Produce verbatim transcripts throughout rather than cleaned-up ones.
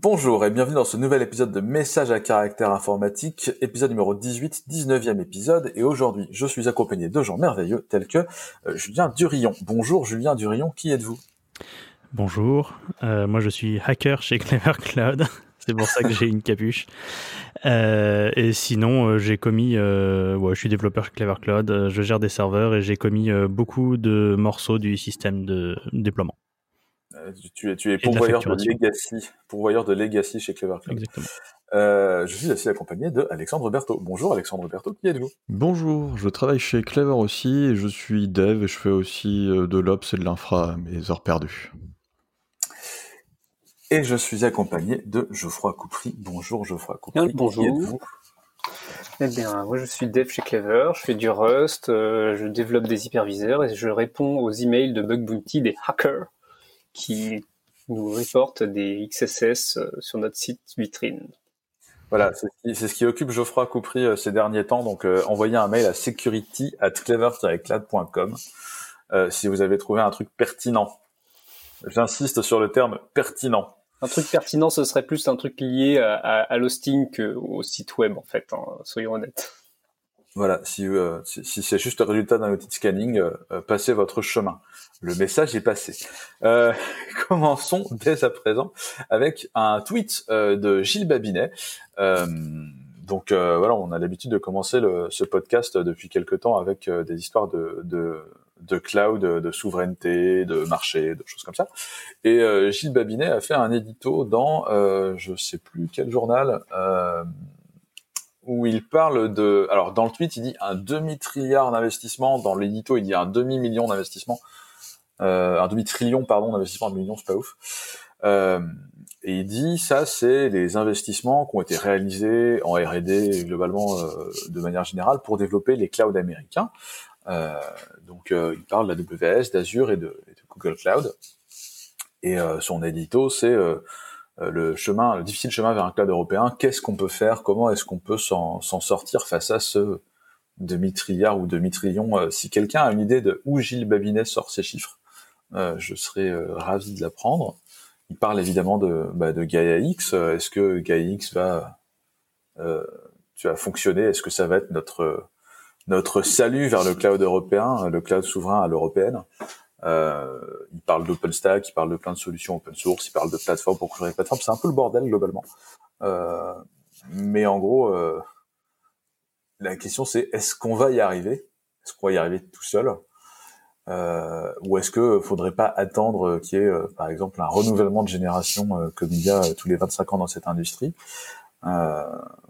Bonjour et bienvenue dans ce nouvel épisode de Messages à caractère informatique, épisode numéro dix-huit, dix-neuvième épisode, et aujourd'hui je suis accompagné de gens merveilleux tels que euh, Julien Durillon. Bonjour Julien Durillon, qui êtes-vous ? Bonjour, euh, moi je suis hacker chez Clever Cloud, c'est pour ça que j'ai une capuche. Euh, et sinon, euh, j'ai commis, euh, ouais, je suis développeur chez Clever Cloud, euh, je gère des serveurs et j'ai commis euh, beaucoup de morceaux du système de déploiement. Euh, tu es, tu es pourvoyeur de, de Legacy, pourvoyeur de Legacy chez Clever Cloud. Exactement. Euh, je suis aussi accompagné de Alexandre Berthaud. Bonjour Alexandre Berthaud, qui êtes-vous ? Bonjour, je travaille chez Clever aussi et je suis dev et je fais aussi de l'ops et de l'infra à mes heures perdues. Et je suis accompagné de Geoffroy Coupry. Bonjour Geoffroy Coupry. Bonjour. Qui êtes-vous ? Eh bien, moi je suis dev chez Clever, je fais du Rust, euh, je développe des hyperviseurs et je réponds aux emails de bug bounty des hackers qui nous reportent des X S S sur notre site vitrine. Voilà, c'est ce qui, c'est ce qui occupe Geoffroy Coupry euh, ces derniers temps. Donc, euh, envoyez un mail à security at clever tiret cloud point com euh, si vous avez trouvé un truc pertinent. J'insiste sur le terme pertinent. Un truc pertinent, ce serait plus un truc lié à, à, à l'hosting qu'au site web, en fait, hein, soyons honnêtes. Voilà, si, euh, si, si c'est juste le résultat d'un outil de scanning, euh, passez votre chemin. Le message est passé. Euh, commençons dès à présent avec un tweet euh, de Gilles Babinet. Euh, donc euh, voilà, on a l'habitude de commencer le, ce podcast depuis quelque temps avec euh, des histoires de, de, de cloud, de souveraineté, de marché, de choses comme ça. Et euh, Gilles Babinet a fait un édito dans, euh, je sais plus quel journal, euh, où il parle de... Alors, dans le tweet, il dit un demi-trilliard d'investissement. Dans l'édito, il dit un demi-million d'investissement. Euh, un demi-trillion, pardon, d'investissement. Un million, c'est pas ouf. Euh, et il dit, ça, c'est les investissements qui ont été réalisés en R et D, globalement, euh, de manière générale, pour développer les clouds américains. Euh, donc, euh, il parle de la W S, d'Azure et de, et de Google Cloud. Et euh, son édito, c'est... Euh, le chemin, le difficile chemin vers un cloud européen, qu'est-ce qu'on peut faire, comment est-ce qu'on peut s'en, s'en sortir face à ce demi-trilliard ou demi-trillion. Euh, si quelqu'un a une idée de où Gilles Babinet sort ces chiffres, euh, je serais euh, ravi de l'apprendre. Il parle évidemment de, bah, de Gaia X. Est-ce que Gaia X va, euh, tu vas fonctionner ? Est-ce que ça va être notre notre salut vers le cloud européen, le cloud souverain à l'européenne ? Euh, il parle d'OpenStack, il parle de plein de solutions open source, il parle de plateformes pour construire des plateformes. C'est un peu le bordel globalement. Euh, mais en gros, euh, la question c'est est-ce qu'on va y arriver ? Est-ce qu'on va y arriver tout seul ? euh, Ou est-ce que faudrait pas attendre qu'il y ait, euh, par exemple, un renouvellement de génération euh, comme il y a euh, tous les vingt-cinq ans dans cette industrie ? euh,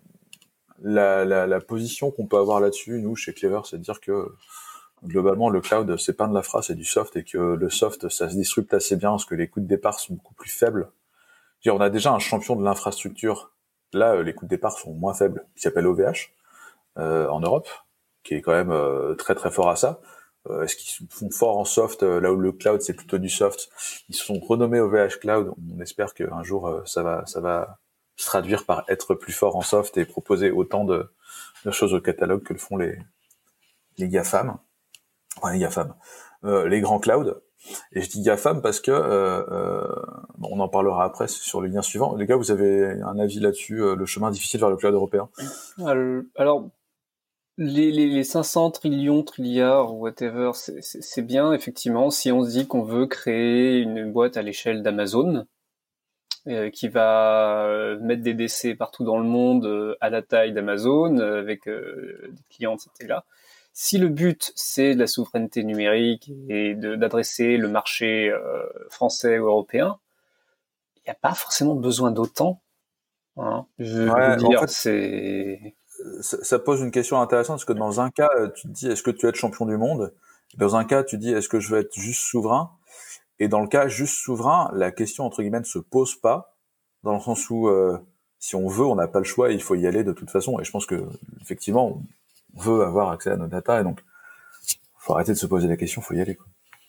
la, la, la position qu'on peut avoir là-dessus, nous, chez Clever, c'est de dire que globalement, le cloud, c'est pas de l'infra, c'est du soft, et que le soft, ça se disrupte assez bien, parce que les coûts de départ sont beaucoup plus faibles. Je veux dire, on a déjà un champion de l'infrastructure. Là, les coûts de départ sont moins faibles, qui s'appelle O V H, euh, en Europe, qui est quand même euh, très très fort à ça. Euh, est-ce qu'ils sont forts en soft, euh, là où le cloud, c'est plutôt du soft ? Ils se sont renommés O V H Cloud. On espère qu'un jour, euh, ça va ça va se traduire par être plus fort en soft et proposer autant de, de choses au catalogue que le font les, les GAFAM. Enfin, les GAFAM, euh, les grands clouds. Et je dis GAFAM parce que, euh, euh, bon, on en parlera après sur le lien suivant. Les gars, vous avez un avis là-dessus, euh, le chemin difficile vers le cloud européen ? Alors, les, les, les cinq cents trillions, trilliards, whatever, c'est, c'est, c'est bien, effectivement, si on se dit qu'on veut créer une boîte à l'échelle d'Amazon, euh, qui va mettre des D C partout dans le monde euh, à la taille d'Amazon, euh, avec euh, des clients, et cetera. Si le but, c'est de la souveraineté numérique et de, d'adresser le marché euh, français ou européen, il n'y a pas forcément besoin d'autant. Hein. Je ouais, veux dire, en fait, c'est... Ça, ça pose une question intéressante, parce que dans un cas, tu te dis, est-ce que tu veux être champion du monde ? Dans un cas, tu te dis, est-ce que je veux être juste souverain ? Et dans le cas juste souverain, la question, entre guillemets, ne se pose pas, dans le sens où, euh, si on veut, on n'a pas le choix, il faut y aller de toute façon. Et je pense que, effectivement, on veut avoir accès à nos data, et donc faut arrêter de se poser la question, faut y aller, quoi.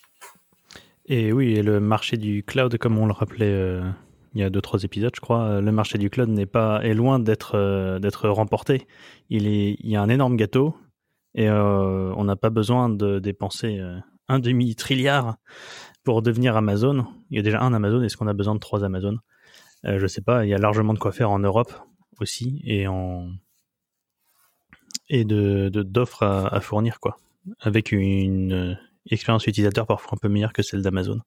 Et oui, et le marché du cloud, comme on le rappelait euh, il y a deux trois épisodes, je crois, le marché du cloud n'est pas est loin d'être euh, d'être remporté. Il est il y a un énorme gâteau et euh, on n'a pas besoin de dépenser euh, un demi trilliard pour devenir Amazon. Il y a déjà un Amazon, est-ce qu'on a besoin de trois Amazon ? Euh, je sais pas, il y a largement de quoi faire en Europe aussi et en et de, de d'offres à, à fournir quoi, avec une, une expérience utilisateur parfois un peu meilleure que celle d'Amazon.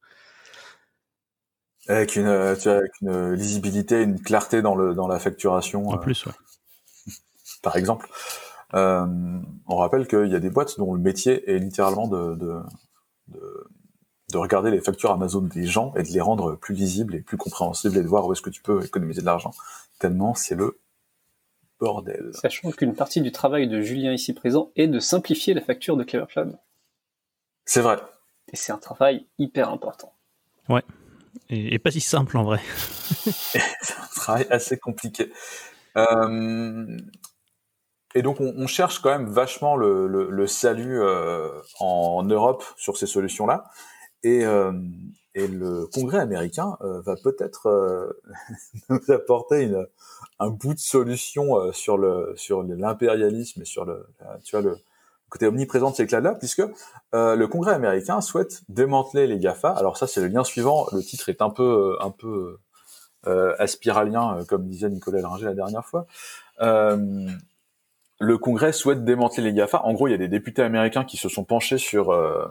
Avec une, euh, tu vois, avec une lisibilité, une clarté dans le dans la facturation. En euh, plus, ouais. Par exemple, euh, on rappelle qu'il y a des boîtes dont le métier est littéralement de, de de de regarder les factures Amazon des gens et de les rendre plus lisibles et plus compréhensibles et de voir où est-ce que tu peux économiser de l'argent. Tellement c'est le bordel. Sachant qu'une partie du travail de Julien ici présent est de simplifier la facture de Clever Cloud. C'est vrai. Et c'est un travail hyper important. Ouais. Et, et pas si simple en vrai. C'est un travail assez compliqué. Euh, et donc on, on cherche quand même vachement le, le, le salut euh, en Europe sur ces solutions-là. Et, euh, et le Congrès américain euh, va peut-être euh, nous apporter une, un bout de solution euh, sur le sur l'impérialisme et sur le tu vois le côté omniprésent de ces clouds-là, puisque euh, le Congrès américain souhaite démanteler les GAFA. Alors ça, c'est le lien suivant. Le titre est un peu un peu euh, aspiralien, comme disait Nicolas Ringer la dernière fois. Euh, le Congrès souhaite démanteler les GAFA. En gros, il y a des députés américains qui se sont penchés sur euh,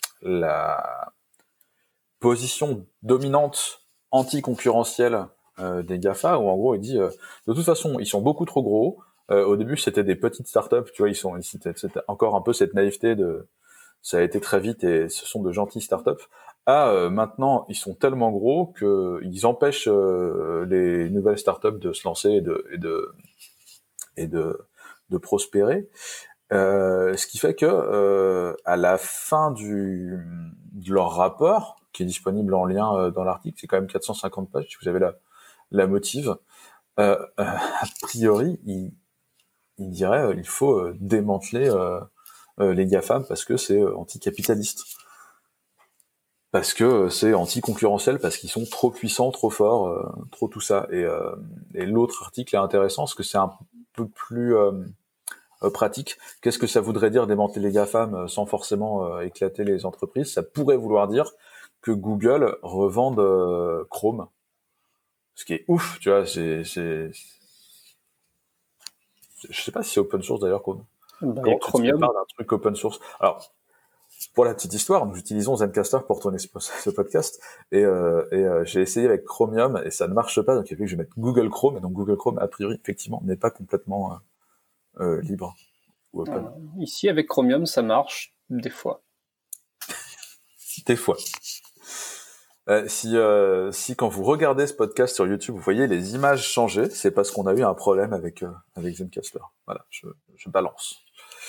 la position dominante anticoncurrentielle euh, des GAFA, où en gros il dit euh, de toute façon ils sont beaucoup trop gros. Euh, au début c'était des petites startups, tu vois, ils sont c'était, c'était encore un peu cette naïveté de ça a été très vite et ce sont de gentilles startups. Ah euh, maintenant ils sont tellement gros que ils empêchent euh, les nouvelles startups de se lancer et de et de et de, de prospérer. Euh, ce qui fait que euh, à la fin du de leur rapport, qui est disponible en lien euh, dans l'article, c'est quand même quatre cent cinquante pages, si vous avez la la motive, euh, euh, a priori, il, il dirait euh, il faut euh, démanteler euh, euh, les GAFAM parce que c'est euh, anticapitaliste, parce que euh, c'est anticoncurrentiel, parce qu'ils sont trop puissants, trop forts, euh, trop tout ça. Et, euh, et l'autre article est intéressant parce que c'est un peu plus euh, Euh, pratique. Qu'est-ce que ça voudrait dire démanteler les GAFAM euh, sans forcément euh, éclater les entreprises? Ça pourrait vouloir dire que Google revende euh, Chrome. Ce qui est ouf, tu vois, c'est, c'est... Je sais pas si c'est open source d'ailleurs, Chrome. Bah, Comment Chromium. tu te d'un truc open source? Alors, pour la petite histoire, nous utilisons Zencastr pour tourner ce, ce podcast, et, euh, et euh, j'ai essayé avec Chromium, et ça ne marche pas, donc il a fallu que je mette Google Chrome, et donc Google Chrome, a priori, effectivement, n'est pas complètement... Euh, Euh, libre ou open. Euh, ici, avec Chromium, ça marche des fois. Des fois. Euh, si, euh, si quand vous regardez ce podcast sur YouTube, vous voyez les images changer, c'est parce qu'on a eu un problème avec euh, avec Zencastr. Voilà, je, je balance.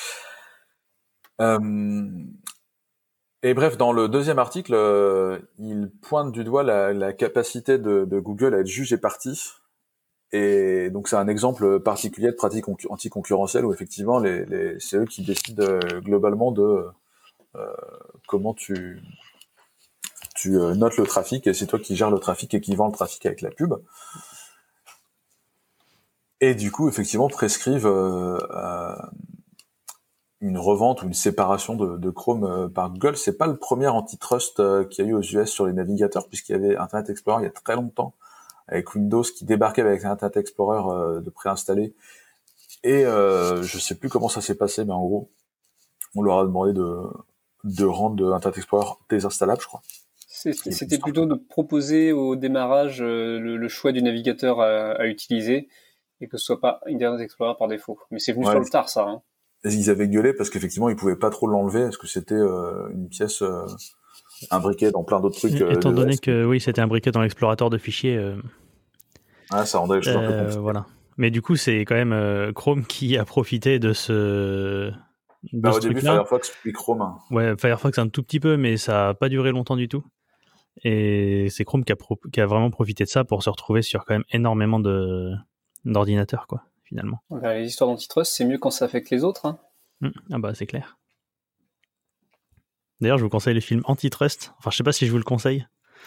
Euh, et bref, dans le deuxième article, euh, il pointe du doigt la, la capacité de, de Google à être juge et partie. Et donc c'est un exemple particulier de pratique anticoncurrentielle où effectivement les, les, c'est eux qui décident euh, globalement de euh, comment tu tu euh, notes le trafic, et c'est toi qui gères le trafic et qui vends le trafic avec la pub. Et du coup effectivement prescrivent euh, euh, une revente ou une séparation de, de Chrome euh, par Google. C'est pas le premier antitrust euh, qu'il y a eu aux U S sur les navigateurs, puisqu'il y avait Internet Explorer il y a très longtemps, avec Windows qui débarquait avec Internet Explorer euh, de préinstallé. Et euh, je sais plus comment ça s'est passé, mais en gros, on leur a demandé de, de rendre Internet Explorer désinstallable, je crois. C'était, c'était plutôt de proposer au démarrage euh, le, le choix du navigateur à, à utiliser et que ce soit pas Internet Explorer par défaut. Mais c'est venu ouais, sur le tard, ça. Hein. Ils avaient gueulé parce qu'effectivement, ils pouvaient pas trop l'enlever parce que c'était euh, une pièce... Euh, imbriqué dans plein d'autres trucs. Et, euh, étant donné reste. que oui, c'était imbriqué dans l'explorateur de fichiers. Euh, ah, ça rendait les choses euh, un peu compliquées. Voilà. Mais du coup, c'est quand même euh, Chrome qui a profité de ce. De bah, ce au début, truc-là. Firefox puis Chrome. Hein. Ouais, Firefox un tout petit peu, mais ça n'a pas duré longtemps du tout. Et c'est Chrome qui a, pro- qui a vraiment profité de ça pour se retrouver sur quand même énormément de d'ordinateurs, quoi, finalement. Bah, les histoires d'antitrust, c'est mieux quand ça affecte les autres. Hein. Mmh. Ah bah c'est clair. D'ailleurs, je vous conseille le film Antitrust. Enfin, je sais pas si je vous le conseille.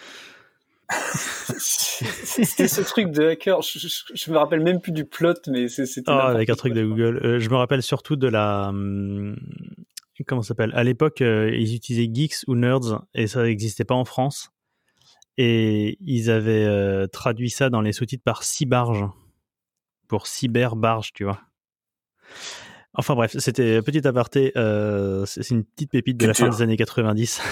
C'était ce truc de hacker. Je, je, je me rappelle même plus du plot, mais c'était. Oh, avec un truc de Google. Euh, je me rappelle surtout de la. Hum, comment ça s'appelle ? À l'époque, euh, ils utilisaient Geeks ou Nerds et ça n'existait pas en France. Et ils avaient euh, traduit ça dans les sous-titres par cybarge, pour cyberbarge, tu vois. Enfin bref, c'était petit aparté, euh, c'est une petite pépite de Culture. la fin des années quatre-vingt-dix.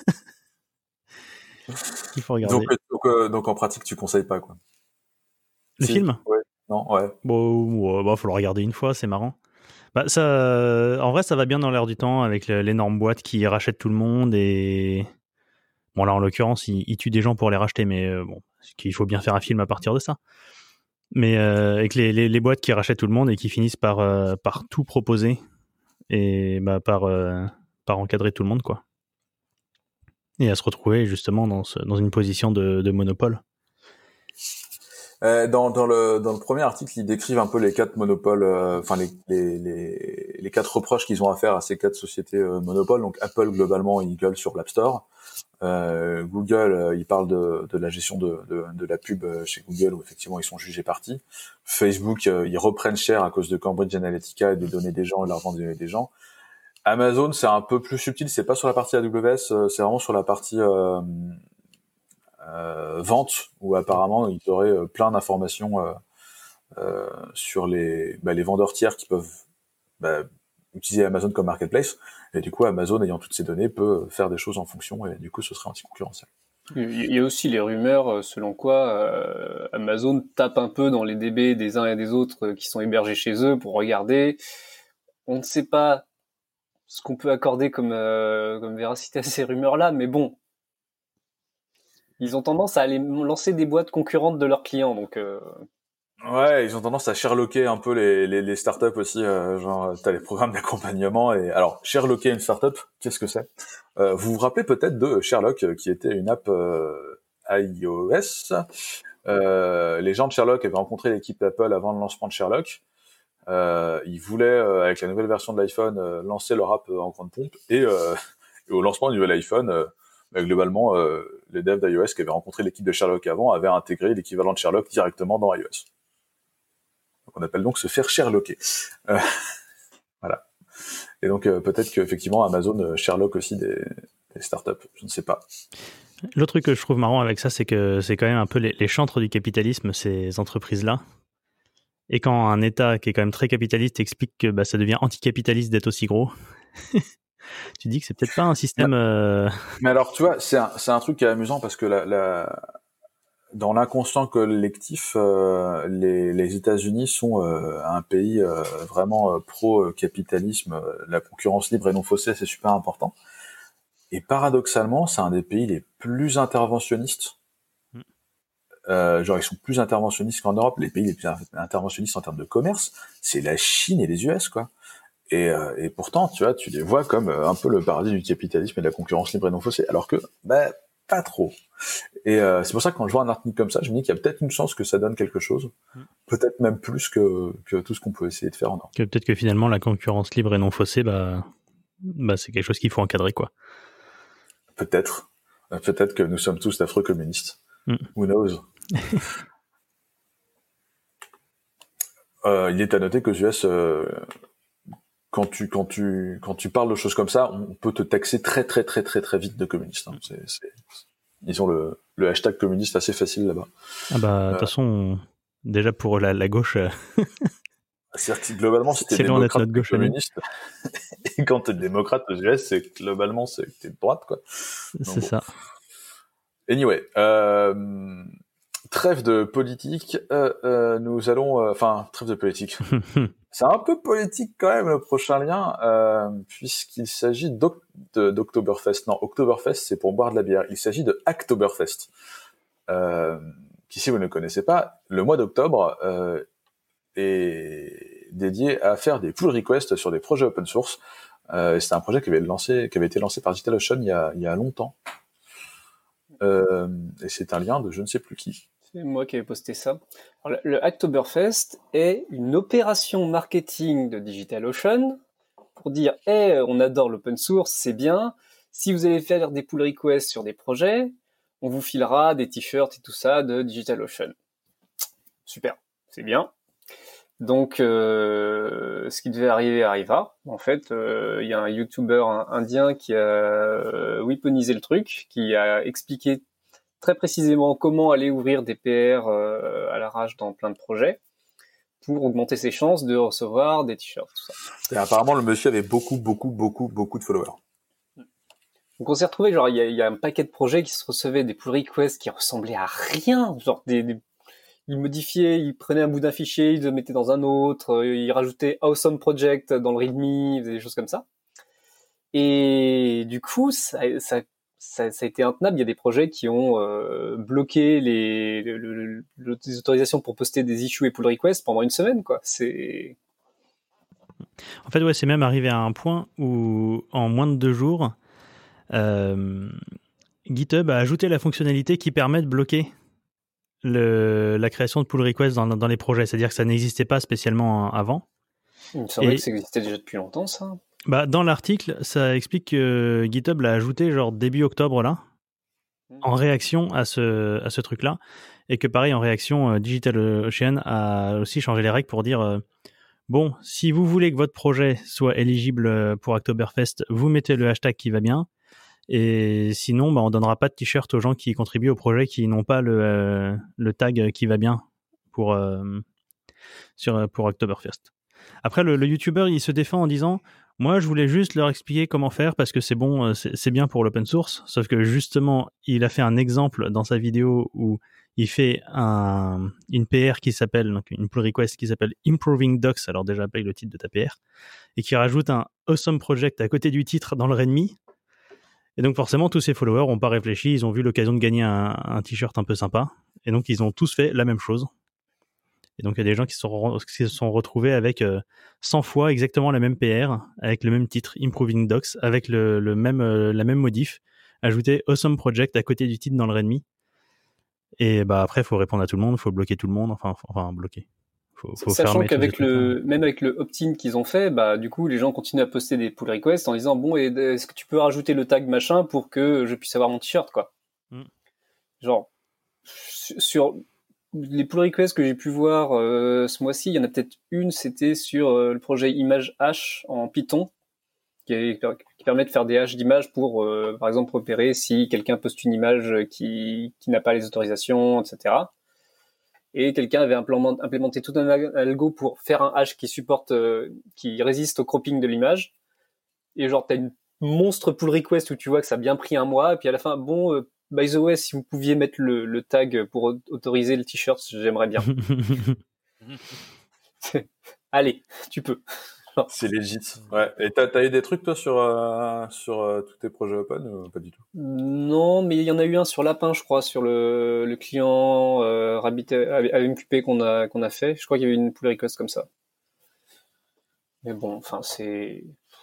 Il faut regarder. Donc, donc, euh, donc en pratique, tu conseilles pas, quoi. Le Si. film ? Ouais. Non, ouais. Bon, ouais, bah, faut le regarder une fois, c'est marrant. Bah, ça, en vrai, ça va bien dans l'air du temps avec le, l'énorme boîte qui rachète tout le monde et bon là en l'occurrence, il, il tue des gens pour les racheter, mais euh, bon, qu'il faut bien faire un film à partir de ça. Mais euh, avec les, les, les boîtes qui rachètent tout le monde et qui finissent par euh, par tout proposer et bah par euh, par encadrer tout le monde quoi. Et à se retrouver justement dans ce, dans une position de, de monopole. Euh, dans, dans le dans le premier article, ils décrivent un peu les quatre monopoles, euh, enfin les, les les les quatre reproches qu'ils ont à faire à ces quatre sociétés euh, monopoles. Donc Apple globalement, ils gueulent sur l'App Store. Euh, Google, euh, ils parlent de de la gestion de de, de la pub chez Google où effectivement ils sont jugés partis. Facebook, euh, ils reprennent cher à cause de Cambridge Analytica et des données des gens et l'argent des données des gens. Amazon, c'est un peu plus subtil, c'est pas sur la partie A W S, euh, c'est vraiment sur la partie euh, Euh, vente où apparemment ils auraient euh, plein d'informations euh, euh, sur les bah, les vendeurs tiers qui peuvent bah, utiliser Amazon comme marketplace et du coup Amazon ayant toutes ces données peut faire des choses en fonction et du coup ce serait anti-concurrentiel. Il y a aussi les rumeurs selon quoi euh, Amazon tape un peu dans les D B des uns et des autres qui sont hébergés chez eux pour regarder. On ne sait pas ce qu'on peut accorder comme, euh, comme véracité à ces rumeurs-là, mais bon, ils ont tendance à aller lancer des boîtes concurrentes de leurs clients, donc... Euh... Ouais, ils ont tendance à sherlocker un peu les, les, les startups aussi, euh, genre t'as les programmes d'accompagnement et alors sherlocker une startup, qu'est-ce que c'est euh, Vous vous rappelez peut-être de Sherlock, qui était une app euh, iOS. Euh, les gens de Sherlock avaient rencontré l'équipe d'Apple avant le lancement de Sherlock. Euh, ils voulaient, euh, avec la nouvelle version de l'iPhone, euh, lancer leur app euh, en grande pompe et, euh, et au lancement du nouvel iPhone. Euh, Mais globalement, euh, les devs d'iOS qui avaient rencontré l'équipe de Sherlock avant avaient intégré l'équivalent de Sherlock directement dans iOS. Donc on appelle donc se faire Sherlocker. Euh, voilà. Et donc euh, peut-être qu'effectivement Amazon euh, Sherlock aussi des, des startups, je ne sais pas. L'autre truc que je trouve marrant avec ça, c'est que c'est quand même un peu les, les chantres du capitalisme, ces entreprises-là. Et quand un État qui est quand même très capitaliste explique que bah, ça devient anticapitaliste d'être aussi gros... Tu dis que c'est peut-être pas un système. Euh... Mais alors, tu vois, c'est un, c'est un truc qui est amusant parce que la, la, dans l'inconscient collectif, euh, les, les États-Unis sont euh, un pays euh, vraiment euh, pro-capitalisme. Euh, la concurrence libre et non faussée, c'est super important. Et paradoxalement, c'est un des pays les plus interventionnistes. Euh, genre, ils sont plus interventionnistes qu'en Europe. Les pays les plus interventionnistes en termes de commerce, c'est la Chine et les U S, quoi. Et, euh, et pourtant, tu vois, tu les vois comme euh, un peu le paradis du capitalisme et de la concurrence libre et non faussée, alors que, bah, pas trop. Et euh, c'est pour ça que quand je vois un article comme ça, je me dis qu'il y a peut-être une chance que ça donne quelque chose, peut-être même plus que, que tout ce qu'on peut essayer de faire en Europe. Que peut-être que finalement, la concurrence libre et non faussée, bah, bah c'est quelque chose qu'il faut encadrer, quoi. Peut-être. Euh, peut-être que nous sommes tous d'affreux communistes. Mm. Who knows? euh, il est à noter qu'aux U S... Euh, Quand tu quand tu quand tu parles de choses comme ça, on peut te taxer très très très très très vite de communiste. Hein. C'est, c'est, ils ont le, le hashtag communiste assez facile là-bas. Ah bah de toute euh, façon, déjà pour la, la gauche. Euh... C'est-à-dire que globalement, si t'es c'est loin d'être démocrate, notre t'es gauche communiste. Et quand t'es démocrate aux U S, c'est globalement c'est que t'es de droite, quoi. Donc, c'est bon. ça. Anyway, euh, trêve de politique. Euh, euh, nous allons, enfin, euh, trêve de politique. C'est un peu politique quand même le prochain lien, euh, puisqu'il s'agit d'oc- de, d'Oktoberfest. Non, Oktoberfest, c'est pour boire de la bière. Il s'agit de Hacktoberfest, euh, qui, si vous ne connaissez pas, le mois d'octobre euh, est dédié à faire des pull requests sur des projets open source. Euh, c'est un projet qui avait, lancé, qui avait été lancé par DigitalOcean il y a, il y a longtemps. Euh, et c'est un lien de je ne sais plus qui. C'est moi qui avais posté ça. Alors, le Hacktoberfest est une opération marketing de DigitalOcean pour dire « Hey, on adore l'open source, c'est bien. Si vous allez faire des pull requests sur des projets, on vous filera des t-shirts et tout ça de DigitalOcean. » Super, c'est bien. Donc, euh, ce qui devait arriver arriva. En fait, il euh, y a un YouTuber indien qui a weaponisé le truc, qui a expliqué très précisément comment aller ouvrir des P R euh, à l'arrache dans plein de projets pour augmenter ses chances de recevoir des t-shirts, tout ça. Et apparemment, le monsieur avait beaucoup, beaucoup, beaucoup, beaucoup de followers. Donc on s'est retrouvé, genre, il y a, y a un paquet de projets qui se recevaient des pull requests qui ressemblaient à rien, genre des, des ils modifiaient, ils prenaient un bout d'un fichier, ils le mettaient dans un autre, ils rajoutaient Awesome Project dans le README, ils faisaient des choses comme ça. Et du coup, ça, ça, ça, ça a été intenable. Il y a des projets qui ont euh, bloqué les, le, le, le, les autorisations pour poster des issues et pull requests pendant une semaine, quoi. C'est... En fait, ouais, c'est même arrivé à un point où, en moins de deux jours, euh, GitHub a ajouté la fonctionnalité qui permet de bloquer le, la création de pull requests dans, dans les projets. C'est-à-dire que ça n'existait pas spécialement avant. Il me semblait que ça existait déjà depuis longtemps, ça. Bah, dans l'article, ça explique que GitHub l'a ajouté genre début octobre, là, mmh. en réaction à ce, à ce truc-là. Et que pareil, en réaction, euh, DigitalOcean a aussi changé les règles pour dire... Euh, Bon, si vous voulez que votre projet soit éligible pour Oktoberfest, vous mettez le hashtag qui va bien. Et sinon, bah, on ne donnera pas de t-shirt aux gens qui contribuent au projet qui n'ont pas le, euh, le tag qui va bien pour, euh, sur, pour Oktoberfest. Après, le, le YouTuber, il se défend en disant « Moi, je voulais juste leur expliquer comment faire parce que c'est bon, c'est, c'est bien pour l'open source. » Sauf que justement, il a fait un exemple dans sa vidéo où il fait un, une P R qui s'appelle, donc une pull request qui s'appelle Improving Docs, alors déjà paye le titre de ta P R, et qui rajoute un Awesome Project à côté du titre dans le README. Et donc forcément, tous ses followers n'ont pas réfléchi, ils ont vu l'occasion de gagner un, un t-shirt un peu sympa, et donc ils ont tous fait la même chose. Et donc il y a des gens qui se sont, qui se sont retrouvés avec euh, cent fois exactement la même P R, avec le même titre, Improving Docs, avec le, le même, euh, la même modif, ajouter Awesome Project à côté du titre dans le README. Et bah après, il faut répondre à tout le monde, il faut bloquer tout le monde, enfin, enfin bloquer. Faut, faut Sachant qu'avec le, même avec le opt-in qu'ils ont fait, bah du coup, les gens continuent à poster des pull requests en disant bon, est-ce que tu peux rajouter le tag machin pour que je puisse avoir mon t-shirt, quoi. Mm. Genre sur les pull requests que j'ai pu voir euh, ce mois-ci, il y en a peut-être une, c'était sur euh, le projet Image Hash en Python, qui, est, qui permet de faire des hashes d'images pour, euh, par exemple, repérer si quelqu'un poste une image qui, qui n'a pas les autorisations, et cetera. Et quelqu'un avait implémenté tout un algo pour faire un hash qui supporte, euh, qui résiste au cropping de l'image. Et genre, t'as une monstre pull request où tu vois que ça a bien pris un mois, et puis à la fin, bon, euh, by the way, si vous pouviez mettre le, le tag pour autoriser le t-shirt, j'aimerais bien. Allez, tu peux. C'est legit. Ouais. Et t'as, t'as eu des trucs toi sur euh, sur euh, tous tes projets open ou pas du tout? Non, mais il y en a eu un sur Lapin, je crois, sur le, le client euh, Rabbit A M Q P qu'on a qu'on a fait. Je crois qu'il y avait une pull request comme ça. Mais bon, enfin c'est.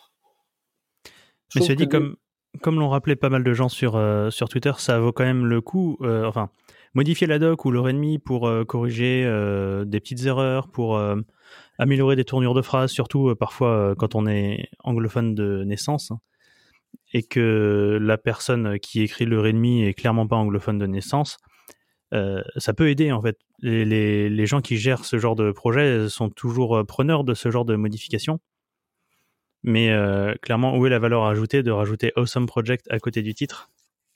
Mais c'est dit des... comme comme l'ont rappelé pas mal de gens sur euh, sur Twitter, ça vaut quand même le coup. Euh, enfin, modifier la doc ou le README pour euh, corriger euh, des petites erreurs, pour euh, améliorer des tournures de phrases, surtout euh, parfois euh, quand on est anglophone de naissance hein, et que la personne qui écrit le README est clairement pas anglophone de naissance, euh, ça peut aider en fait. Les, les, les gens qui gèrent ce genre de projet sont toujours preneurs de ce genre de modifications. Mais euh, clairement, où est la valeur ajoutée de rajouter Awesome Project à côté du titre ?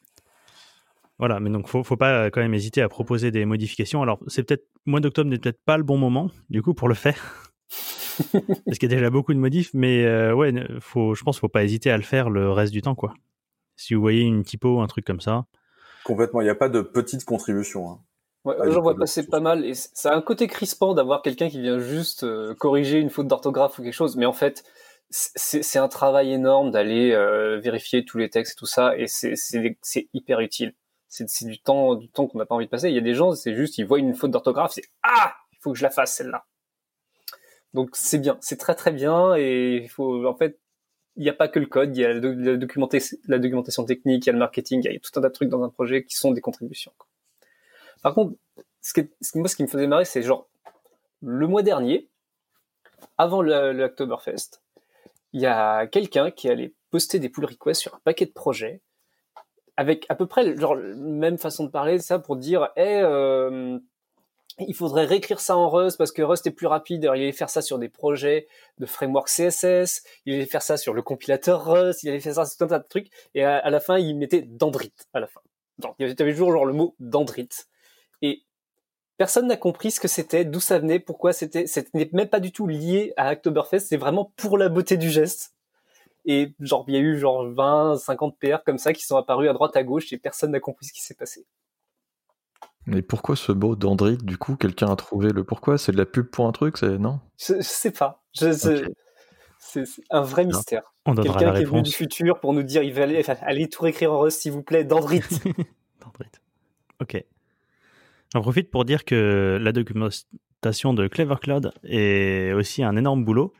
Voilà, mais donc faut, faut pas quand même hésiter à proposer des modifications. Alors, c'est peut-être, mois d'octobre n'est peut-être pas le bon moment, du coup, pour le faire. Parce qu'il y a déjà beaucoup de modifs, mais euh, ouais, faut, je pense qu'il faut pas hésiter à le faire le reste du temps, quoi. Si vous voyez une typo, un truc comme ça. Complètement, il n'y a pas de petite contribution. Hein. Ouais, j'en vois passer pas mal, et ça a un côté crispant d'avoir quelqu'un qui vient juste euh, corriger une faute d'orthographe ou quelque chose, mais en fait, c'est, c'est un travail énorme d'aller euh, vérifier tous les textes et tout ça, et c'est, c'est, c'est hyper utile. C'est, c'est du temps, du temps qu'on n'a pas envie de passer. Il y a des gens, c'est juste, ils voient une faute d'orthographe, c'est ah, il faut que je la fasse celle-là. Donc c'est bien, c'est très très bien, et il faut, en fait, il n'y a pas que le code, il y a la, la, documentation, la documentation technique, il y a le marketing, il y a tout un tas de trucs dans un projet qui sont des contributions. Quoi. Par contre, ce que, ce que, moi, ce qui me faisait marrer, c'est genre le mois dernier, avant le, le Oktoberfest, il y a quelqu'un qui allait poster des pull requests sur un paquet de projets. Avec à peu près genre même façon de parler, ça pour dire, hey, euh, il faudrait réécrire ça en Rust parce que Rust est plus rapide. Alors, il allait faire ça sur des projets de framework C S S, il allait faire ça sur le compilateur Rust, il allait faire ça sur tout un tas de trucs. Et à, à la fin, il mettait Dendrit à la fin. il y avait toujours genre le mot dendrite. Et personne n'a compris ce que c'était, d'où ça venait, pourquoi c'était. C'était même pas du tout lié à Oktoberfest, c'est vraiment pour la beauté du geste. Et genre, il y a eu genre vingt, cinquante P R comme ça qui sont apparus à droite à gauche et personne n'a compris ce qui s'est passé. Mais pourquoi ce mot dendrite, du coup, quelqu'un a trouvé le pourquoi? C'est de la pub pour un truc, c'est non? Je, je sais pas. Je, je, Ok. c'est, c'est un vrai mystère. On donnera Quelqu'un la qui est venu réponse. du futur pour nous dire il va aller, enfin, allez tout réécrire en Rust s'il vous plaît, dendrite. Dendrite. Ok. J'en profite pour dire que la documentation de Clever Cloud est aussi un énorme boulot.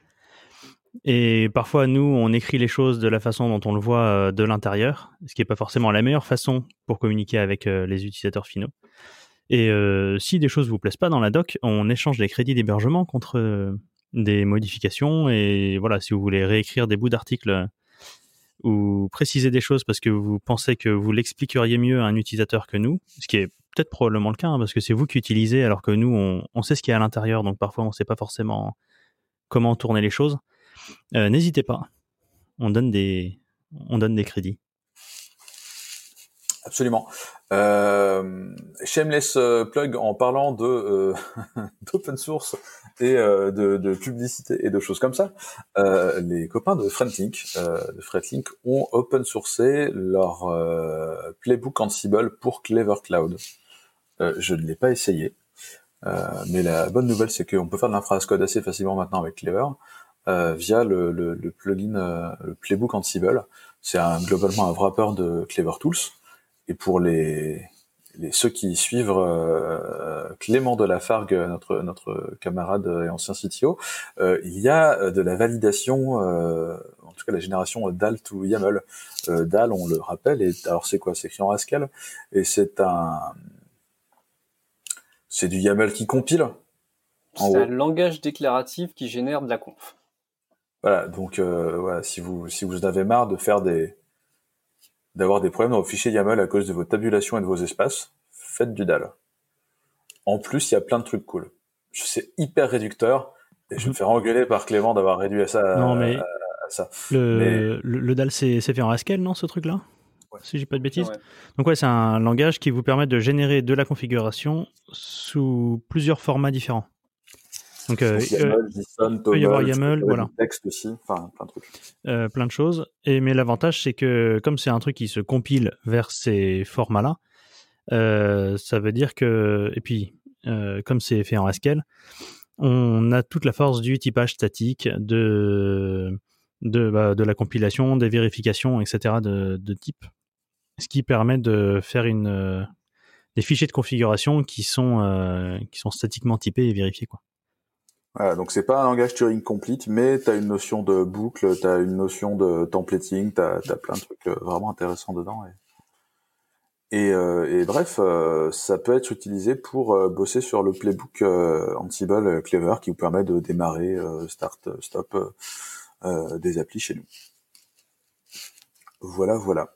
Et parfois, nous, on écrit les choses de la façon dont on le voit euh, de l'intérieur, ce qui n'est pas forcément la meilleure façon pour communiquer avec euh, les utilisateurs finaux. Et euh, si des choses vous plaisent pas dans la doc, on échange des crédits d'hébergement contre euh, des modifications. Et voilà, si vous voulez réécrire des bouts d'articles euh, ou préciser des choses parce que vous pensez que vous l'expliqueriez mieux à un utilisateur que nous, ce qui est peut-être probablement le cas, hein, parce que c'est vous qui utilisez, alors que nous, on, on sait ce qu'il y a à l'intérieur, donc parfois on sait pas forcément comment tourner les choses. Euh, n'hésitez pas, on donne des, on donne des crédits. Absolument. Euh, shameless euh, plug en parlant de euh, d'open source et euh, de, de publicité et de choses comme ça. Euh, les copains de Fretlink, euh, de Fretlink ont open sourcé leur euh, playbook Ansible pour Clever Cloud. Euh, je ne l'ai pas essayé, euh, mais la bonne nouvelle c'est qu'on peut faire de l'infrascode assez facilement maintenant avec Clever. Euh, via le, le, le plugin, euh, le playbook Ansible. C'est un, globalement un wrapper de Clever Tools. Et pour les, les ceux qui suivent euh, Clément de Lafargue, notre notre camarade et ancien C T O, euh, il y a de la validation, euh, en tout cas la génération D A L to YAML. Euh, D A L, on le rappelle, et alors c'est quoi? C'est écrit en Haskell, et c'est un c'est du YAML qui compile. C'est un langage déclaratif qui génère de la conf. Voilà, donc euh, voilà, si vous si vous en avez marre de faire des d'avoir des problèmes dans vos fichiers YAML à cause de vos tabulations et de vos espaces, faites du D A L. En plus, il y a plein de trucs cool. C'est hyper réducteur, et je vais me faire engueuler par Clément d'avoir réduit ça à, non, mais à, à ça. Le, mais... le, le D A L, c'est, c'est fait en Haskell, non, ce truc-là? Ouais. Si j'ai pas de bêtises. Ouais. Donc ouais, c'est un langage qui vous permet de générer de la configuration sous plusieurs formats différents. Donc, euh, Donc YAML, JSON, il peut y avoir Toml, YAML, voilà. du texte aussi, enfin plein de trucs. Euh, plein de choses. Et, mais l'avantage, c'est que comme c'est un truc qui se compile vers ces formats-là, euh, ça veut dire que, et puis, euh, comme c'est fait en Haskell, on a toute la force du typage statique, de, de, bah, de la compilation, des vérifications, et cetera de, de type. Ce qui permet de faire une, euh, des fichiers de configuration qui sont, euh, qui sont statiquement typés et vérifiés, quoi. Voilà, donc c'est pas un langage Turing complete, mais t'as une notion de boucle, t'as une notion de templating, t'as, t'as plein de trucs vraiment intéressants dedans. Et, et, euh, et bref, euh, ça peut être utilisé pour euh, bosser sur le playbook euh, Ansible Clever qui vous permet de démarrer, euh, start, stop euh, euh, des applis chez nous. Voilà, voilà.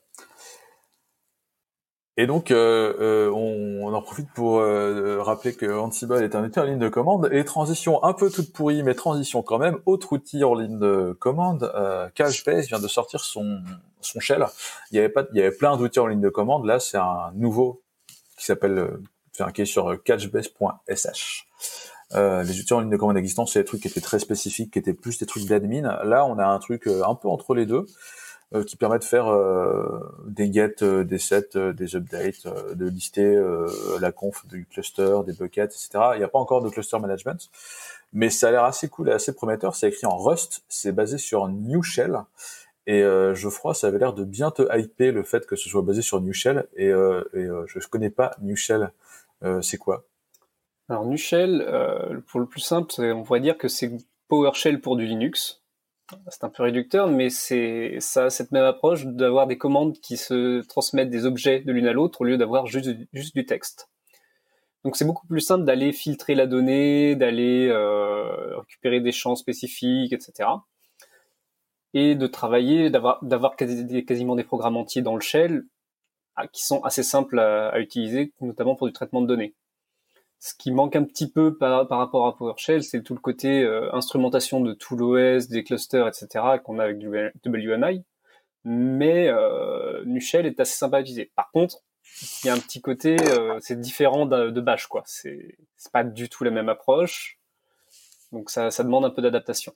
Et donc, euh, euh, on, on en profite pour euh, rappeler que Ansible est un outil en ligne de commande, et transition un peu toute pourrie, mais transition quand même, autre outil en ligne de commande, euh, Couchbase vient de sortir son, son shell. Il y avait pas, il y avait plein d'outils en ligne de commande, là c'est un nouveau qui s'appelle, euh, enfin, qui est sur couchbase point s h. Euh, les outils en ligne de commande existants, c'est des trucs qui étaient très spécifiques, qui étaient plus des trucs d'admin. Là, on a un truc euh, un peu entre les deux, euh, qui permet de faire euh, des get, euh, des sets, euh, des updates, euh, de lister euh, la conf du cluster, des buckets, et cetera. Il n'y a pas encore de cluster management, mais ça a l'air assez cool et assez prometteur. C'est écrit en Rust, c'est basé sur New Shell, et euh, Geoffroy, ça avait l'air de bien te hyper le fait que ce soit basé sur New Shell, et, euh, et euh, je connais pas New Shell. Euh, c'est quoi? Alors New Shell, euh, pour le plus simple, on pourrait dire que c'est PowerShell pour du Linux. C'est un peu réducteur, mais c'est ça, cette même approche d'avoir des commandes qui se transmettent des objets de l'une à l'autre au lieu d'avoir juste, juste du texte. Donc c'est beaucoup plus simple d'aller filtrer la donnée, d'aller euh, récupérer des champs spécifiques, et cetera. Et de travailler, d'avoir, d'avoir quasi, quasiment des programmes entiers dans le shell qui sont assez simples à, à utiliser, notamment pour du traitement de données. Ce qui manque un petit peu par, par rapport à PowerShell, c'est tout le côté euh, instrumentation de tout l'O S, des clusters, et cetera, qu'on a avec du W M I. Mais euh, New Shell est assez sympa à utiliser. Par contre, il y a un petit côté, euh, c'est différent de, de Bash, quoi. C'est, c'est pas du tout la même approche. Donc ça, ça demande un peu d'adaptation.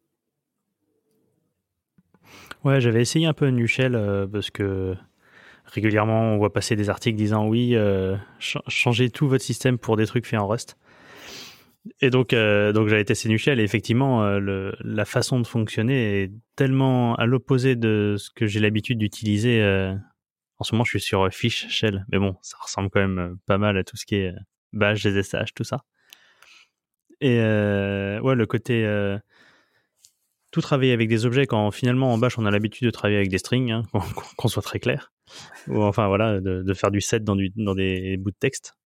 Ouais, j'avais essayé un peu Nushell euh, parce que régulièrement on voit passer des articles disant oui, euh, ch- changez tout votre système pour des trucs faits en Rust. Et donc, euh, donc j'avais testé Nushell et effectivement, euh, le, la façon de fonctionner est tellement à l'opposé de ce que j'ai l'habitude d'utiliser. Euh, en ce moment, je suis sur Fish Shell, mais bon, ça ressemble quand même pas mal à tout ce qui est Bash, G S H, tout ça. Et euh, ouais, le côté euh, tout travailler avec des objets quand finalement en Bash on a l'habitude de travailler avec des strings, hein, qu'on, qu'on soit très clair, ou enfin voilà, de, de faire du set dans, du, dans des bouts de texte.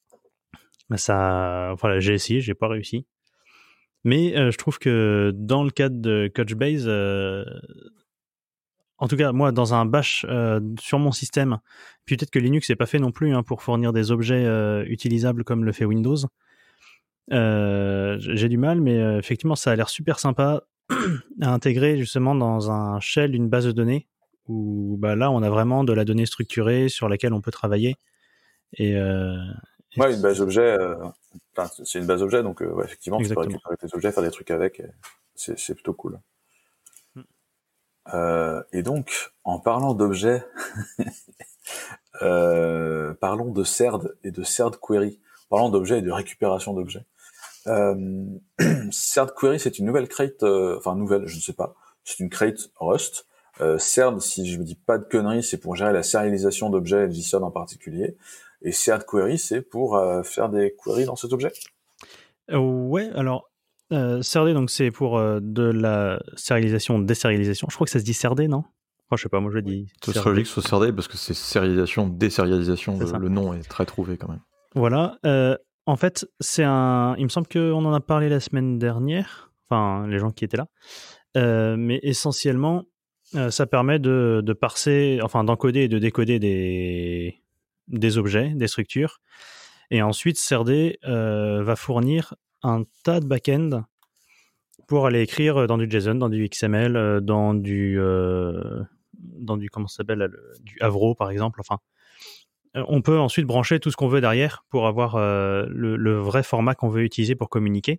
Ça, voilà, j'ai essayé, j'ai pas réussi. Mais euh, je trouve que dans le cadre de Couchbase, euh, en tout cas moi dans un Bash euh, sur mon système, puis peut-être que Linux n'est pas fait non plus hein, pour fournir des objets euh, utilisables comme le fait Windows. Euh, j'ai du mal, mais euh, effectivement ça a l'air super sympa à intégrer justement dans un shell une base de données où bah, là on a vraiment de la donnée structurée sur laquelle on peut travailler. Et, euh, et ouais, une base objet, euh, enfin, c'est une base objet, donc euh, ouais, effectivement, exactement. tu peux récupérer tes objets, faire des trucs avec, et c'est, c'est plutôt cool. Mm. Euh, et donc, en parlant d'objets, euh, parlons de C E R D et de C E R D Query. Parlons d'objets et de récupération d'objets. Euh, C E R D Query, c'est une nouvelle crate, euh, enfin nouvelle, je ne sais pas, c'est une crate Rust. Euh, C E R D, si je me dis pas de conneries, c'est pour gérer la serialisation d'objets, G S O N en particulier. Et C E R D Query, c'est pour euh, faire des queries dans cet objet. Euh, ouais, alors euh, C E R D, donc c'est pour euh, de la sérialisation, désérialisation. Je crois que ça se dit C E R D, non? Enfin, je sais pas, moi je le dis. Ce serait logique que ce soit C E R D parce que c'est sérialisation, désérialisation, le, le nom est très trouvé quand même. Voilà. Euh, en fait, c'est un. Il me semble qu'on en a parlé la semaine dernière, enfin, les gens qui étaient là. Euh, mais essentiellement, euh, ça permet de, de parser, enfin, d'encoder et de décoder des, des objets, des structures. Et ensuite, C E R D euh, va fournir un tas de back-end pour aller écrire dans du JSON, dans du X M L, dans du, euh, dans du comment ça s'appelle, du Avro par exemple. Enfin, on peut ensuite brancher tout ce qu'on veut derrière pour avoir euh, le, le vrai format qu'on veut utiliser pour communiquer.